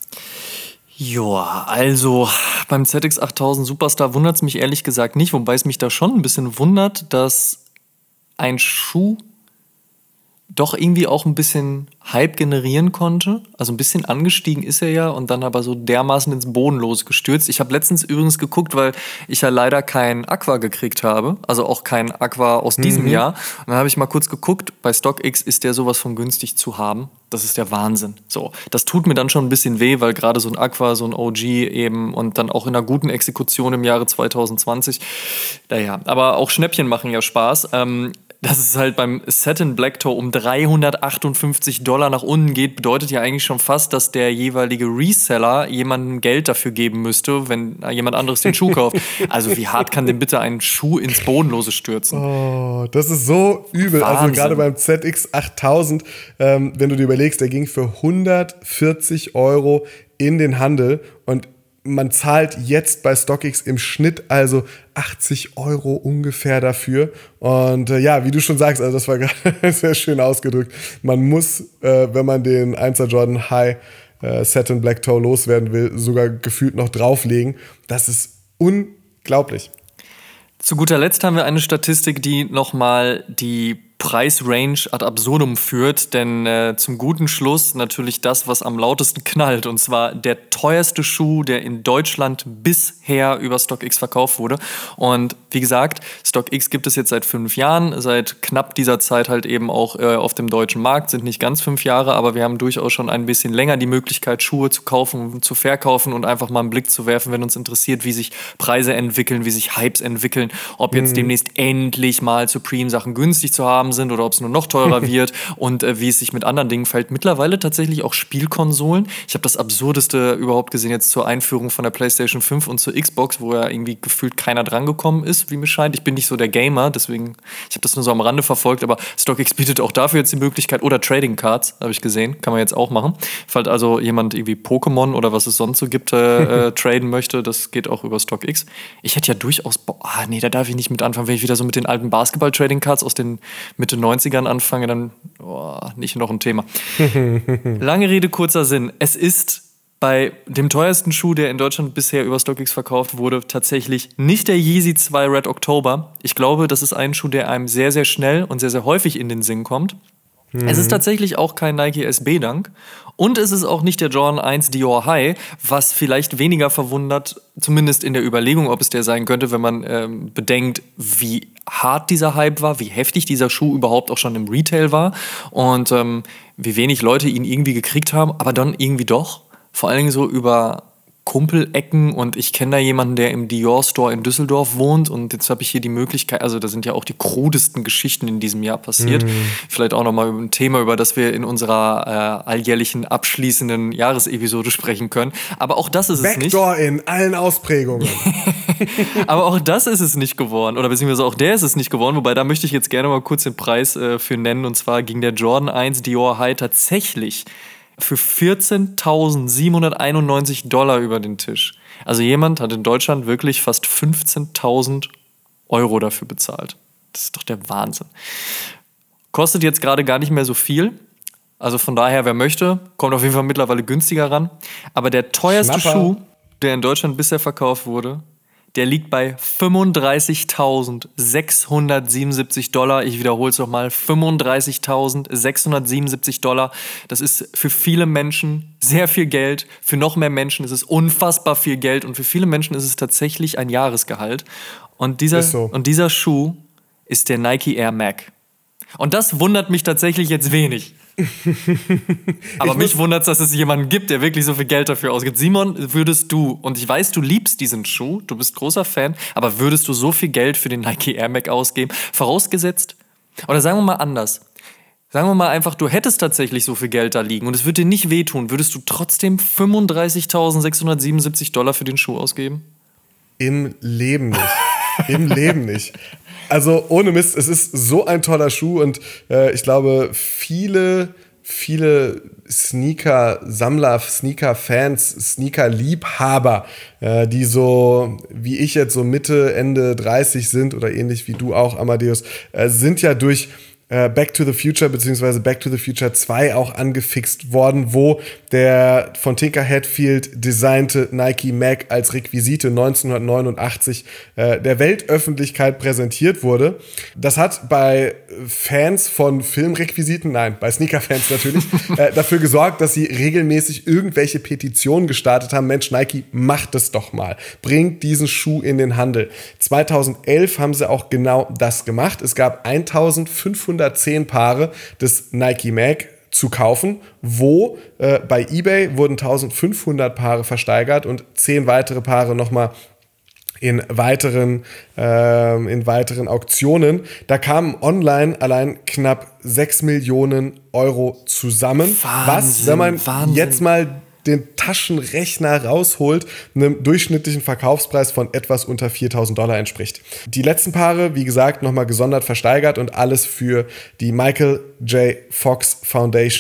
Joa, also beim Z X achttausend Superstar wundert es mich ehrlich gesagt nicht, wobei es mich da schon ein bisschen wundert, dass ein Schuh doch irgendwie auch ein bisschen Hype generieren konnte. Also ein bisschen angestiegen ist er ja und dann aber so dermaßen ins Bodenlose gestürzt. Ich habe letztens übrigens geguckt, weil ich ja leider kein Aqua gekriegt habe, also auch kein Aqua aus diesem mhm. Jahr. Und dann habe ich mal kurz geguckt, bei StockX ist der sowas von günstig zu haben. Das ist der Wahnsinn. So, das tut mir dann schon ein bisschen weh, weil gerade so ein Aqua, so ein O G eben und dann auch in einer guten Exekution im Jahre zwanzig zwanzig. Naja, aber auch Schnäppchen machen ja Spaß. Ähm, Dass es halt beim Satin Black Toe um dreihundertachtundfünfzig Dollar nach unten geht, bedeutet ja eigentlich schon fast, dass der jeweilige Reseller jemandem Geld dafür geben müsste, wenn jemand anderes den Schuh kauft. Also wie hart kann denn bitte ein Schuh ins Bodenlose stürzen? Oh, das ist so übel. Wahnsinn. Also gerade beim Z X achttausend, ähm, wenn du dir überlegst, der ging für hundertvierzig Euro in den Handel und man zahlt jetzt bei StockX im Schnitt also achtzig Euro ungefähr dafür. Und äh, ja, wie du schon sagst, also das war gerade sehr schön ausgedrückt. Man muss, äh, wenn man den einser Jordan High äh, Satin Black Toe loswerden will, sogar gefühlt noch drauflegen. Das ist unglaublich. Zu guter Letzt haben wir eine Statistik, die nochmal die Preisrange ad absurdum führt, denn äh, zum guten Schluss natürlich das, was am lautesten knallt, und zwar der teuerste Schuh, der in Deutschland bisher über StockX verkauft wurde. Und wie gesagt, StockX gibt es jetzt seit fünf Jahren, seit knapp dieser Zeit halt eben auch äh, auf dem deutschen Markt, sind nicht ganz fünf Jahre, aber wir haben durchaus schon ein bisschen länger die Möglichkeit, Schuhe zu kaufen, zu verkaufen und einfach mal einen Blick zu werfen, wenn uns interessiert, wie sich Preise entwickeln, wie sich Hypes entwickeln, ob jetzt mhm. demnächst endlich mal Supreme-Sachen günstig zu haben sind oder ob es nur noch teurer wird und äh, wie es sich mit anderen Dingen verhält. Mittlerweile tatsächlich auch Spielkonsolen. Ich habe das Absurdeste überhaupt gesehen jetzt zur Einführung von der PlayStation fünf und zur Xbox, wo ja irgendwie gefühlt keiner drangekommen ist, wie mir scheint. Ich bin nicht so der Gamer, deswegen, ich habe das nur so am Rande verfolgt, aber StockX bietet auch dafür jetzt die Möglichkeit, oder Trading Cards, habe ich gesehen, kann man jetzt auch machen. Falls also jemand irgendwie Pokémon oder was es sonst so gibt, äh, äh, traden möchte, das geht auch über StockX. Ich hätte ja durchaus, ah nee, da darf ich nicht mit anfangen, wenn ich wieder so mit den alten Basketball-Trading Cards aus den Mitte neunzigern anfange, dann oh, nicht noch ein Thema. Lange Rede, kurzer Sinn. Es ist bei dem teuersten Schuh, der in Deutschland bisher über StockX verkauft wurde, tatsächlich nicht der Yeezy zwei Red October. Ich glaube, das ist ein Schuh, der einem sehr, sehr schnell und sehr, sehr häufig in den Sinn kommt. Mhm. Es ist tatsächlich auch kein Nike S B-Dunk. Und es ist auch nicht der Jordan eins Dior High, was vielleicht weniger verwundert, zumindest in der Überlegung, ob es der sein könnte, wenn man ähm, bedenkt, wie hart dieser Hype war, wie heftig dieser Schuh überhaupt auch schon im Retail war und ähm, wie wenig Leute ihn irgendwie gekriegt haben, aber dann irgendwie doch. Vor allen Dingen so über Kumpelecken, und ich kenne da jemanden, der im Dior Store in Düsseldorf wohnt, und jetzt habe ich hier die Möglichkeit, also da sind ja auch die krudesten Geschichten in diesem Jahr passiert. Mhm. Vielleicht auch nochmal über ein Thema, über das wir in unserer äh, alljährlichen abschließenden Jahresepisode sprechen können. Aber auch das ist es nicht. Backdoor in allen Ausprägungen. Aber auch das ist es nicht geworden, oder beziehungsweise auch der ist es nicht geworden, wobei da möchte ich jetzt gerne mal kurz den Preis äh, für nennen, und zwar ging der Jordan eins Dior High tatsächlich für vierzehntausendsiebenhunderteinundneunzig Dollar über den Tisch. Also jemand hat in Deutschland wirklich fast fünfzehntausend Euro dafür bezahlt. Das ist doch der Wahnsinn. Kostet jetzt gerade gar nicht mehr so viel. Also von daher, wer möchte, kommt auf jeden Fall mittlerweile günstiger ran. Aber der teuerste Schnapper. Schuh, der in Deutschland bisher verkauft wurde, der liegt bei fünfunddreißigtausendsechshundertsiebenundsiebzig Dollar. Ich wiederhole es nochmal, fünfunddreißigtausendsechshundertsiebenundsiebzig Dollar. Das ist für viele Menschen sehr viel Geld. Für noch mehr Menschen ist es unfassbar viel Geld. Und für viele Menschen ist es tatsächlich ein Jahresgehalt. Und dieser, Ist so. und dieser Schuh ist der Nike Air Mac. Und das wundert mich tatsächlich jetzt wenig. Aber mich wundert es, dass es jemanden gibt, der wirklich so viel Geld dafür ausgibt. Simon, würdest du, und ich weiß, du liebst diesen Schuh, du bist großer Fan, aber würdest du so viel Geld für den Nike Air Mac ausgeben? Vorausgesetzt, oder sagen wir mal anders, sagen wir mal einfach, du hättest tatsächlich so viel Geld da liegen und es würde dir nicht wehtun, würdest du trotzdem fünfunddreißigtausendsechshundertsiebenundsiebzig Dollar für den Schuh ausgeben? Im Leben nicht. Im Leben nicht. Also ohne Mist, es ist so ein toller Schuh, und äh, ich glaube, viele, viele Sneaker-Sammler, Sneaker-Fans, Sneaker-Liebhaber, äh, die so wie ich jetzt so Mitte, Ende dreißig sind oder ähnlich wie du auch, Amadeus, äh, sind ja durch äh, Back to the Future beziehungsweise Back to the Future zwei auch angefixt worden, wo der von Tinker Hatfield designte Nike Mac als Requisite neunzehnhundertneunundachtzig äh, der Weltöffentlichkeit präsentiert wurde. Das hat bei Fans von Filmrequisiten, nein, bei Sneaker-Fans natürlich, äh, dafür gesorgt, dass sie regelmäßig irgendwelche Petitionen gestartet haben. Mensch, Nike, macht es doch mal. Bringt diesen Schuh in den Handel. zweitausendelf haben sie auch genau das gemacht. Es gab eintausendfünfhundertzehn Paare des Nike Mac zu kaufen, wo äh, bei eBay wurden eintausendfünfhundert Paare versteigert und zehn weitere Paare nochmal in weiteren, äh, in weiteren Auktionen. Da kamen online allein knapp sechs Millionen Euro zusammen. Wahnsinn, was, wenn man Wahnsinn. jetzt mal den Taschenrechner rausholt, einem durchschnittlichen Verkaufspreis von etwas unter viertausend Dollar entspricht. Die letzten Paare, wie gesagt, nochmal gesondert versteigert und alles für die Michael J. Fox Foundation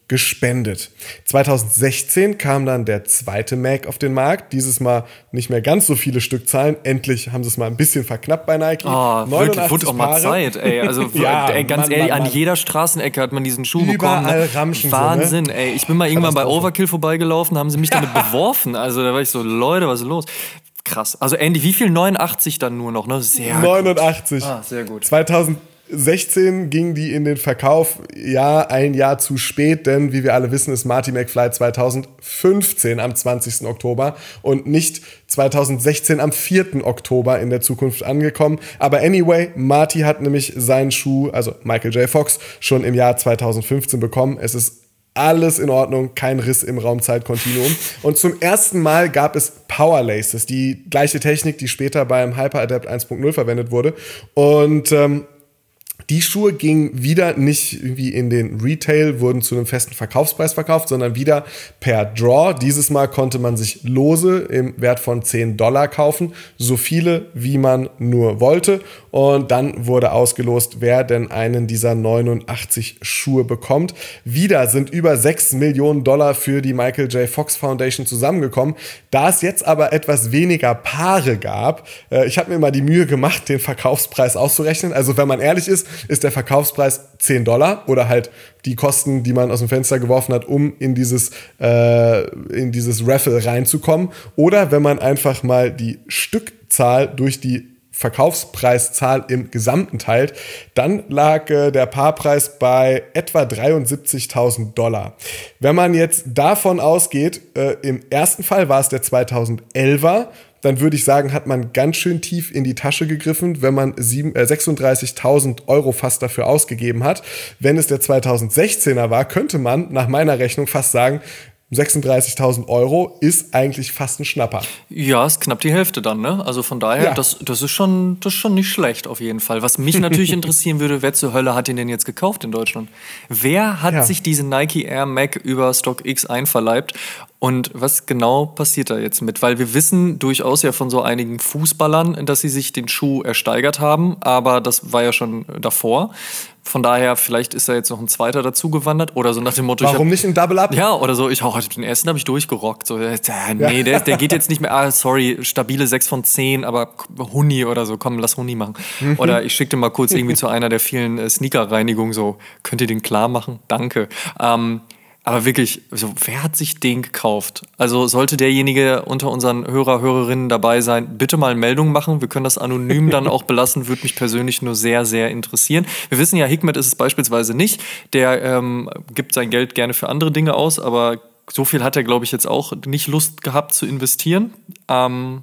gespendet. zwanzig sechzehn kam dann der zweite Mac auf den Markt. Dieses Mal nicht mehr ganz so viele Stückzahlen. Endlich haben sie es mal ein bisschen verknappt bei Nike. Oh, wirklich, wurde auch mal Paare. Zeit, ey. Also ja, ey, ganz Mann, ehrlich, Mann, an Mann. jeder Straßenecke hat man diesen Schuh Überall bekommen. Ne? Ramschen Wahnsinn, so, ne? ey. Ich bin mal irgendwann bei Katastrophe. Overkill vorbeigelaufen, haben sie mich damit beworfen. Also da war ich so, Leute, was ist los? Krass. Also Andy, wie viel? neunundachtzig dann nur noch, ne? Sehr neunundachtzig. gut. Ah, sehr gut. zwanzig sechzehn ging die in den Verkauf, ja, ein Jahr zu spät, denn wie wir alle wissen, ist Marty McFly zwanzig fünfzehn am zwanzigsten Oktober und nicht zwanzig sechzehn am vierten Oktober in der Zukunft angekommen. Aber anyway, Marty hat nämlich seinen Schuh, also Michael J. Fox, schon im Jahr zwanzig fünfzehn bekommen. Es ist alles in Ordnung, kein Riss im Raumzeitkontinuum. Und zum ersten Mal gab es Power Laces, die gleiche Technik, die später beim HyperAdapt eins Punkt null verwendet wurde. Und ähm, die Schuhe gingen wieder nicht irgendwie in den Retail, wurden zu einem festen Verkaufspreis verkauft, sondern wieder per Draw. Dieses Mal konnte man sich lose im Wert von zehn Dollar kaufen, so viele wie man nur wollte. Und dann wurde ausgelost, wer denn einen dieser neunundachtzig Schuhe bekommt. Wieder sind über sechs Millionen Dollar für die Michael J. Fox Foundation zusammengekommen. Da es jetzt aber etwas weniger Paare gab, äh, ich habe mir mal die Mühe gemacht, den Verkaufspreis auszurechnen. Also wenn man ehrlich ist, ist der Verkaufspreis zehn Dollar oder halt die Kosten, die man aus dem Fenster geworfen hat, um in dieses, äh, in dieses Raffle reinzukommen. Oder wenn man einfach mal die Stückzahl durch die Verkaufspreiszahl im Gesamten teilt, dann lag äh, der Paarpreis bei etwa dreiundsiebzigtausend Dollar. Wenn man jetzt davon ausgeht, äh, im ersten Fall war es der zweitausendelfer, dann würde ich sagen, hat man ganz schön tief in die Tasche gegriffen, wenn man sieben, äh, sechsunddreißigtausend Euro fast dafür ausgegeben hat. Wenn es der zweitausendsechzehner war, könnte man nach meiner Rechnung fast sagen, sechsunddreißigtausend Euro ist eigentlich fast ein Schnapper. Ja, ist knapp die Hälfte dann, ne? Also von daher, Ja. das, das, ist schon, das ist schon nicht schlecht auf jeden Fall. Was mich natürlich interessieren würde, wer zur Hölle hat ihn denn jetzt gekauft in Deutschland? Wer hat Ja. sich diese Nike Air Mac über StockX einverleibt? Und was genau passiert da jetzt mit? Weil wir wissen durchaus ja von so einigen Fußballern, dass sie sich den Schuh ersteigert haben, aber das war ja schon davor. Von daher, vielleicht ist da jetzt noch ein zweiter dazugewandert oder so nach dem Motto, Warum ich hab, nicht ein Double-Up? ja, oder so, ich oh, den ersten habe ich durchgerockt. So, äh, nee, der, der geht jetzt nicht mehr, ah, sorry, stabile sechs von zehn, aber Huni oder so, komm, lass Huni machen. Mhm. Oder ich schicke den mal kurz irgendwie zu einer der vielen äh, Sneaker-Reinigungen, so, könnt ihr den klar machen? Danke. Ähm, aber wirklich, so, wer hat sich den gekauft? Also sollte derjenige unter unseren Hörer, Hörerinnen dabei sein, bitte mal Meldung machen. Wir können das anonym dann auch belassen, würde mich persönlich nur sehr, sehr interessieren. Wir wissen ja, Hikmet ist es beispielsweise nicht. Der ähm, gibt sein Geld gerne für andere Dinge aus, aber so viel hat er, glaube ich, jetzt auch nicht Lust gehabt zu investieren. Ähm,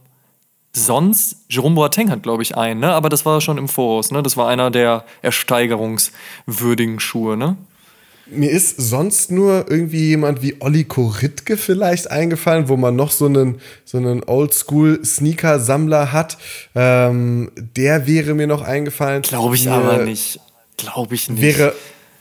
sonst, Jerome Boateng hat, glaube ich, einen, ne? Aber das war schon im Voraus, ne? Das war einer der ersteigerungswürdigen Schuhe, ne? Mir ist sonst nur irgendwie jemand wie Olli Koritke vielleicht eingefallen, wo man noch so einen, so einen Oldschool-Sneaker-Sammler hat. Ähm, der wäre mir noch eingefallen. Glaube ich mir aber nicht. Glaube ich nicht. Wäre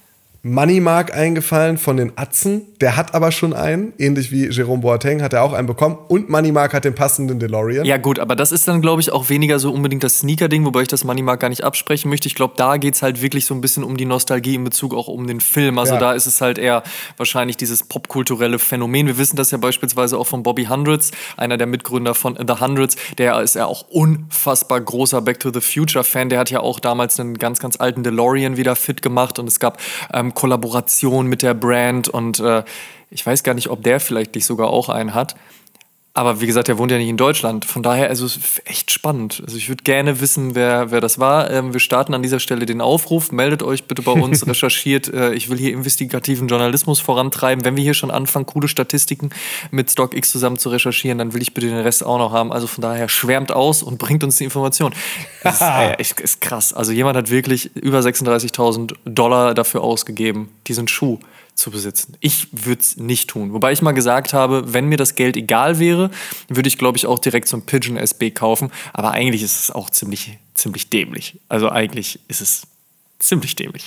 Moneymark eingefallen von den Atzen. Der hat aber schon einen. Ähnlich wie Jerome Boateng hat er auch einen bekommen. Und Moneymark hat den passenden DeLorean. Ja gut, aber das ist dann, glaube ich, auch weniger so unbedingt das Sneaker-Ding, wobei ich das Moneymark gar nicht absprechen möchte. Ich glaube, da geht es halt wirklich so ein bisschen um die Nostalgie in Bezug auch um den Film. Also Ja. da ist es halt eher wahrscheinlich dieses popkulturelle Phänomen. Wir wissen das ja beispielsweise auch von Bobby Hundreds, einer der Mitgründer von The Hundreds. Der ist ja auch unfassbar großer Back to the Future-Fan. Der hat ja auch damals einen ganz, ganz alten DeLorean wieder fit gemacht und es gab ähm, Kollaboration mit der Brand und äh, ich weiß gar nicht, ob der vielleicht nicht sogar auch einen hat. Aber wie gesagt, er wohnt ja nicht in Deutschland. Von daher, also es ist echt spannend. Also ich würde gerne wissen, wer, wer das war. Ähm, wir starten an dieser Stelle den Aufruf. Meldet euch bitte bei uns, recherchiert. Äh, ich will hier investigativen Journalismus vorantreiben. Wenn wir hier schon anfangen, coole Statistiken mit StockX zusammen zu recherchieren, dann will ich bitte den Rest auch noch haben. Also von daher, schwärmt aus und bringt uns die Information. Das ist, äh, ist, ist krass. Also jemand hat wirklich über sechsunddreißigtausend Dollar dafür ausgegeben, diesen Schuh zu besitzen. Ich würde es nicht tun. Wobei ich mal gesagt habe, wenn mir das Geld egal wäre, würde ich, glaube ich, auch direkt so ein Pigeon S B kaufen. Aber eigentlich ist es auch ziemlich, ziemlich dämlich. Also eigentlich ist es ziemlich dämlich.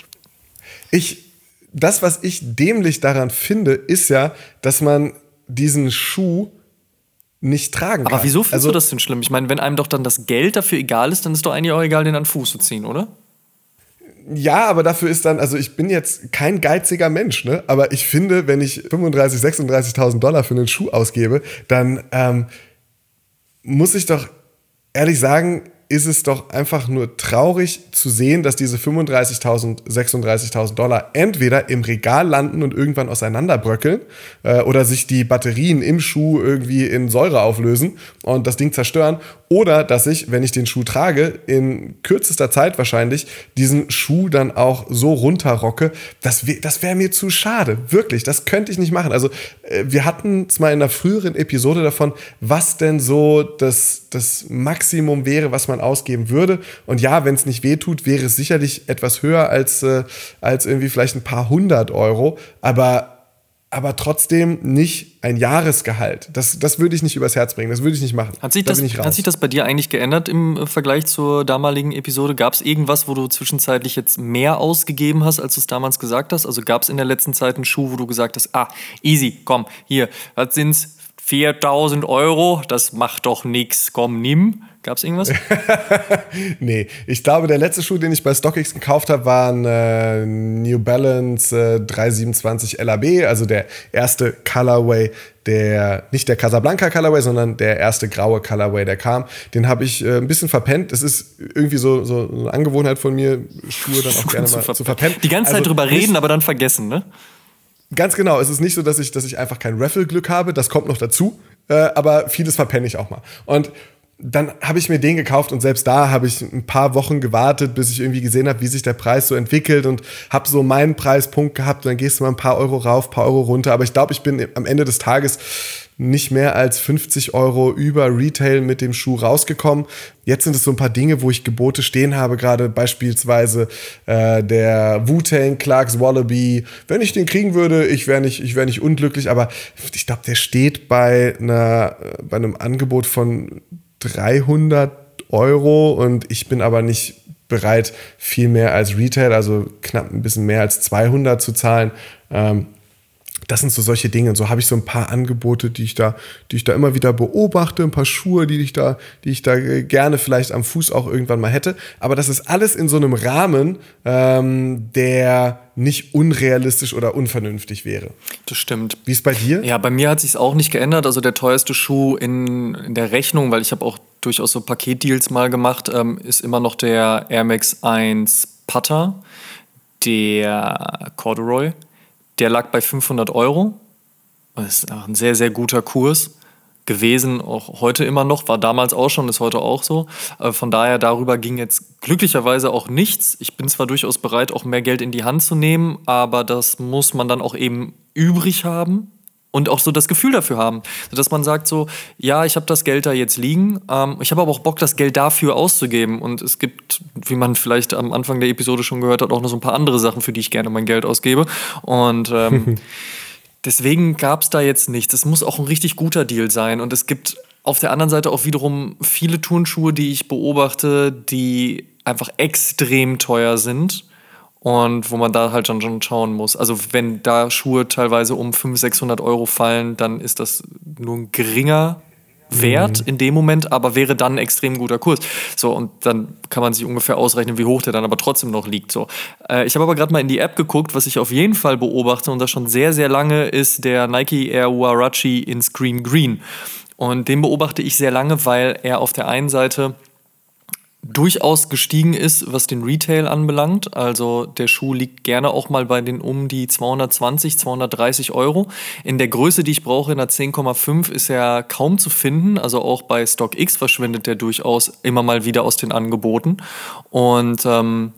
Ich, das, was ich dämlich daran finde, ist ja, dass man diesen Schuh nicht tragen kann. Aber wieso findest also, du das denn schlimm? Ich meine, wenn einem doch dann das Geld dafür egal ist, dann ist doch eigentlich auch egal, den an den Fuß zu ziehen, oder? Ja, aber dafür ist dann, also ich bin jetzt kein geiziger Mensch, ne? Aber ich finde, wenn ich fünfunddreißigtausend, sechsunddreißigtausend Dollar für einen Schuh ausgebe, dann ähm, muss ich doch ehrlich sagen, ist es doch einfach nur traurig zu sehen, dass diese fünfunddreißigtausend, sechsunddreißigtausend Dollar entweder im Regal landen und irgendwann auseinanderbröckeln äh, oder sich die Batterien im Schuh irgendwie in Säure auflösen und das Ding zerstören, oder dass ich, wenn ich den Schuh trage, in kürzester Zeit wahrscheinlich diesen Schuh dann auch so runterrocke. Das, wär, das wäre mir zu schade, wirklich, das könnte ich nicht machen. Also äh, wir hatten es mal in einer früheren Episode davon, was denn so das, das Maximum wäre, was man ausgeben würde. Und ja, wenn es nicht wehtut, wäre es sicherlich etwas höher als, äh, als irgendwie vielleicht ein paar hundert Euro, aber aber trotzdem nicht ein Jahresgehalt. Das, das würde ich nicht übers Herz bringen, das würde ich nicht machen. Hat sich, da das, hat sich das bei dir eigentlich geändert im Vergleich zur damaligen Episode? Gab es irgendwas, wo du zwischenzeitlich jetzt mehr ausgegeben hast, als du es damals gesagt hast? Also gab es in der letzten Zeit einen Schuh, wo du gesagt hast, ah, easy, komm, hier, was sind's? viertausend Euro, das macht doch nix, komm, nimm. Gab's irgendwas? Nee, ich glaube, der letzte Schuh, den ich bei StockX gekauft habe, war ein äh, New Balance äh, dreihundertsiebenundzwanzig L A B, also der erste Colorway, der, nicht der Casablanca Colorway, sondern der erste graue Colorway, der kam. Den habe ich äh, ein bisschen verpennt. Das ist irgendwie so, so eine Angewohnheit von mir, Schuhe dann auch gerne mal zu, zu verpennen. Die ganze Zeit also drüber reden, aber dann vergessen, ne? Ganz genau, es ist nicht so, dass ich, dass ich einfach kein Raffle-Glück habe, das kommt noch dazu, äh, aber vieles verpenne ich auch mal. Und dann habe ich mir den gekauft und selbst da habe ich ein paar Wochen gewartet, bis ich irgendwie gesehen habe, wie sich der Preis so entwickelt und habe so meinen Preispunkt gehabt und dann gehst du mal ein paar Euro rauf, ein paar Euro runter, aber ich glaube, ich bin am Ende des Tages nicht mehr als fünfzig Euro über Retail mit dem Schuh rausgekommen. Jetzt sind es so ein paar Dinge, wo ich Gebote stehen habe, gerade beispielsweise äh, der Wu-Tang Clarks Wallaby. Wenn ich den kriegen würde, ich wäre nicht, ich wär nicht unglücklich, aber ich glaube, der steht bei, einer, bei einem Angebot von dreihundert Euro und ich bin aber nicht bereit, viel mehr als Retail, also knapp ein bisschen mehr als zweihundert zu zahlen. Ähm, Das sind so solche Dinge. Und so habe ich so ein paar Angebote, die ich da, die ich da immer wieder beobachte, ein paar Schuhe, die ich da, die ich da gerne vielleicht am Fuß auch irgendwann mal hätte. Aber das ist alles in so einem Rahmen, ähm, der nicht unrealistisch oder unvernünftig wäre. Das stimmt. Wie ist bei dir? Ja, bei mir hat sich's auch nicht geändert. Also der teuerste Schuh in, in der Rechnung, weil ich habe auch durchaus so Paketdeals mal gemacht, ähm, ist immer noch der Air Max eins Putter, der Corduroy. Der lag bei fünfhundert Euro. Das ist ein sehr, sehr guter Kurs gewesen, auch heute immer noch, war damals auch schon, ist heute auch so. Von daher, darüber ging jetzt glücklicherweise auch nichts. Ich bin zwar durchaus bereit, auch mehr Geld in die Hand zu nehmen, aber das muss man dann auch eben übrig haben und auch so das Gefühl dafür haben, dass man sagt so, ja, ich habe das Geld da jetzt liegen, ähm, ich habe aber auch Bock, das Geld dafür auszugeben und es gibt, wie man vielleicht am Anfang der Episode schon gehört hat, auch noch so ein paar andere Sachen, für die ich gerne mein Geld ausgebe und ähm, deswegen gab es da jetzt nichts. Es muss auch ein richtig guter Deal sein und es gibt auf der anderen Seite auch wiederum viele Turnschuhe, die ich beobachte, die einfach extrem teuer sind. Und wo man da halt dann schon schauen muss. Also wenn da Schuhe teilweise um fünfhundert, sechshundert Euro fallen, dann ist das nur ein geringer Wert in dem Moment, aber wäre dann ein extrem guter Kurs. So, und dann kann man sich ungefähr ausrechnen, wie hoch der dann aber trotzdem noch liegt. So. Äh, ich habe aber gerade mal in die App geguckt, was ich auf jeden Fall beobachte und das schon sehr, sehr lange, ist der Nike Air Huarache in Scream Green. Und den beobachte ich sehr lange, weil er auf der einen Seite durchaus gestiegen ist, was den Retail anbelangt. Also der Schuh liegt gerne auch mal bei den um die zweihundertzwanzig, zweihundertdreißig Euro. In der Größe, die ich brauche, in der zehn Komma fünf, ist er kaum zu finden. Also auch bei StockX verschwindet der durchaus immer mal wieder aus den Angeboten. Und ähm,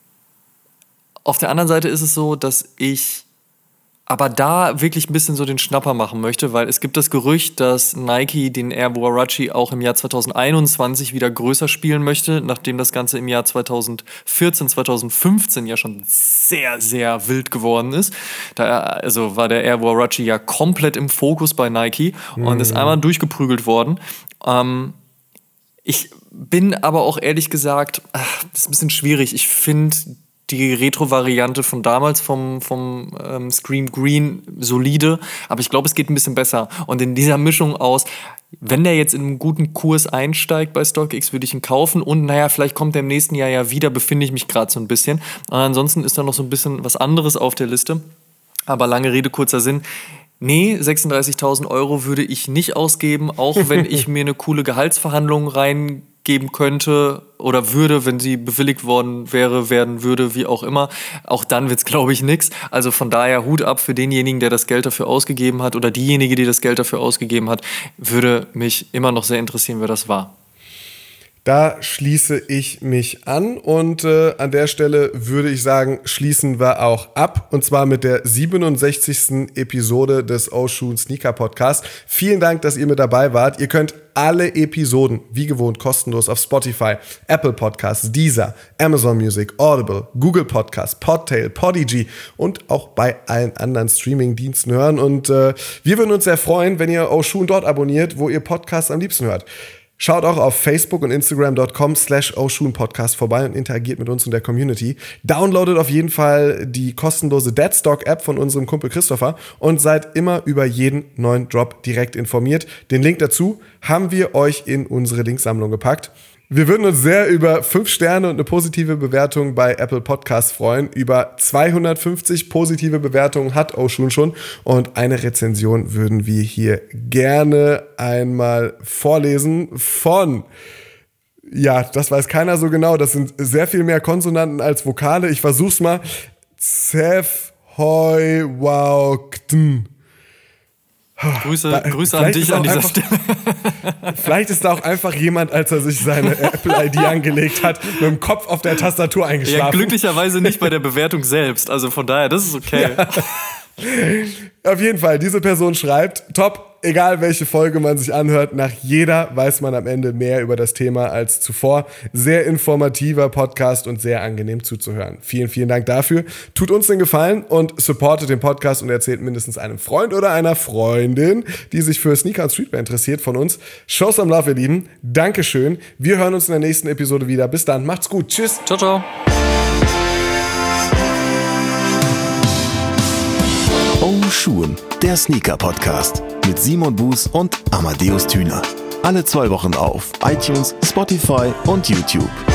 auf der anderen Seite ist es so, dass ich aber da wirklich ein bisschen so den Schnapper machen möchte, weil es gibt das Gerücht, dass Nike den Air Huarache auch im Jahr zweitausendeinundzwanzig wieder größer spielen möchte, nachdem das Ganze im Jahr zweitausendvierzehn, zweitausendfünfzehn ja schon sehr, sehr wild geworden ist. Da also war der Air Huarache ja komplett im Fokus bei Nike und mhm. ist einmal durchgeprügelt worden. Ähm, ich bin aber auch ehrlich gesagt, ach, das ist ein bisschen schwierig. Ich finde die Retro-Variante von damals vom, vom ähm, Scream Green solide, aber ich glaube, es geht ein bisschen besser. Und in dieser Mischung aus, wenn der jetzt in einen guten Kurs einsteigt bei StockX, würde ich ihn kaufen und naja, vielleicht kommt er im nächsten Jahr ja wieder, befinde ich mich gerade so ein bisschen. Und ansonsten ist da noch so ein bisschen was anderes auf der Liste. Aber lange Rede, kurzer Sinn. Nee, sechsunddreißigtausend Euro würde ich nicht ausgeben, auch wenn ich mir eine coole Gehaltsverhandlung reingeben könnte oder würde, wenn sie bewilligt worden wäre, werden würde, wie auch immer. Auch dann wird's, glaube ich, nix. Also von daher Hut ab für denjenigen, der das Geld dafür ausgegeben hat oder diejenige, die das Geld dafür ausgegeben hat. Würde mich immer noch sehr interessieren, wer das war. Da schließe ich mich an und äh, an der Stelle würde ich sagen, schließen wir auch ab und zwar mit der siebenundsechzigsten Episode des Oshun Sneaker Podcast. Vielen Dank, dass ihr mit dabei wart. Ihr könnt alle Episoden wie gewohnt kostenlos auf Spotify, Apple Podcasts, Deezer, Amazon Music, Audible, Google Podcasts, Podtail, Podigy und auch bei allen anderen Streaming-Diensten hören und äh, wir würden uns sehr freuen, wenn ihr Oshun dort abonniert, wo ihr Podcasts am liebsten hört. Schaut auch auf Facebook und Instagram dot com slash Oshun Podcast vorbei und interagiert mit uns in der Community. Downloadet auf jeden Fall die kostenlose Deadstock-App von unserem Kumpel Christopher und seid immer über jeden neuen Drop direkt informiert. Den Link dazu haben wir euch in unsere Linksammlung gepackt. Wir würden uns sehr über fünf Sterne und eine positive Bewertung bei Apple Podcasts freuen. Über zweihundertfünfzig positive Bewertungen hat Oshun schon und eine Rezension würden wir hier gerne einmal vorlesen von, ja, das weiß keiner so genau, das sind sehr viel mehr Konsonanten als Vokale. Ich versuch's mal. Zef, hoi, wow, ktn. Grüße, da, Grüße an dich an dieser einfach, Stelle. Vielleicht ist da auch einfach jemand, als er sich seine Apple-I D angelegt hat, mit dem Kopf auf der Tastatur eingeschlafen. Ja, glücklicherweise nicht bei der Bewertung selbst. Also von daher, das ist okay. Ja. Auf jeden Fall, diese Person schreibt, top, egal welche Folge man sich anhört, nach jeder weiß man am Ende mehr über das Thema als zuvor. Sehr informativer Podcast und sehr angenehm zuzuhören. Vielen, vielen Dank dafür. Tut uns den Gefallen und supportet den Podcast und erzählt mindestens einem Freund oder einer Freundin, die sich für Sneaker und Streetwear interessiert, von uns. Show some love, ihr Lieben. Dankeschön. Wir hören uns in der nächsten Episode wieder. Bis dann. Macht's gut. Tschüss. Ciao, ciao. Oshun, der Sneaker-Podcast mit Simon Buß und Amadeus Thüner. Alle zwei Wochen auf iTunes, Spotify und YouTube.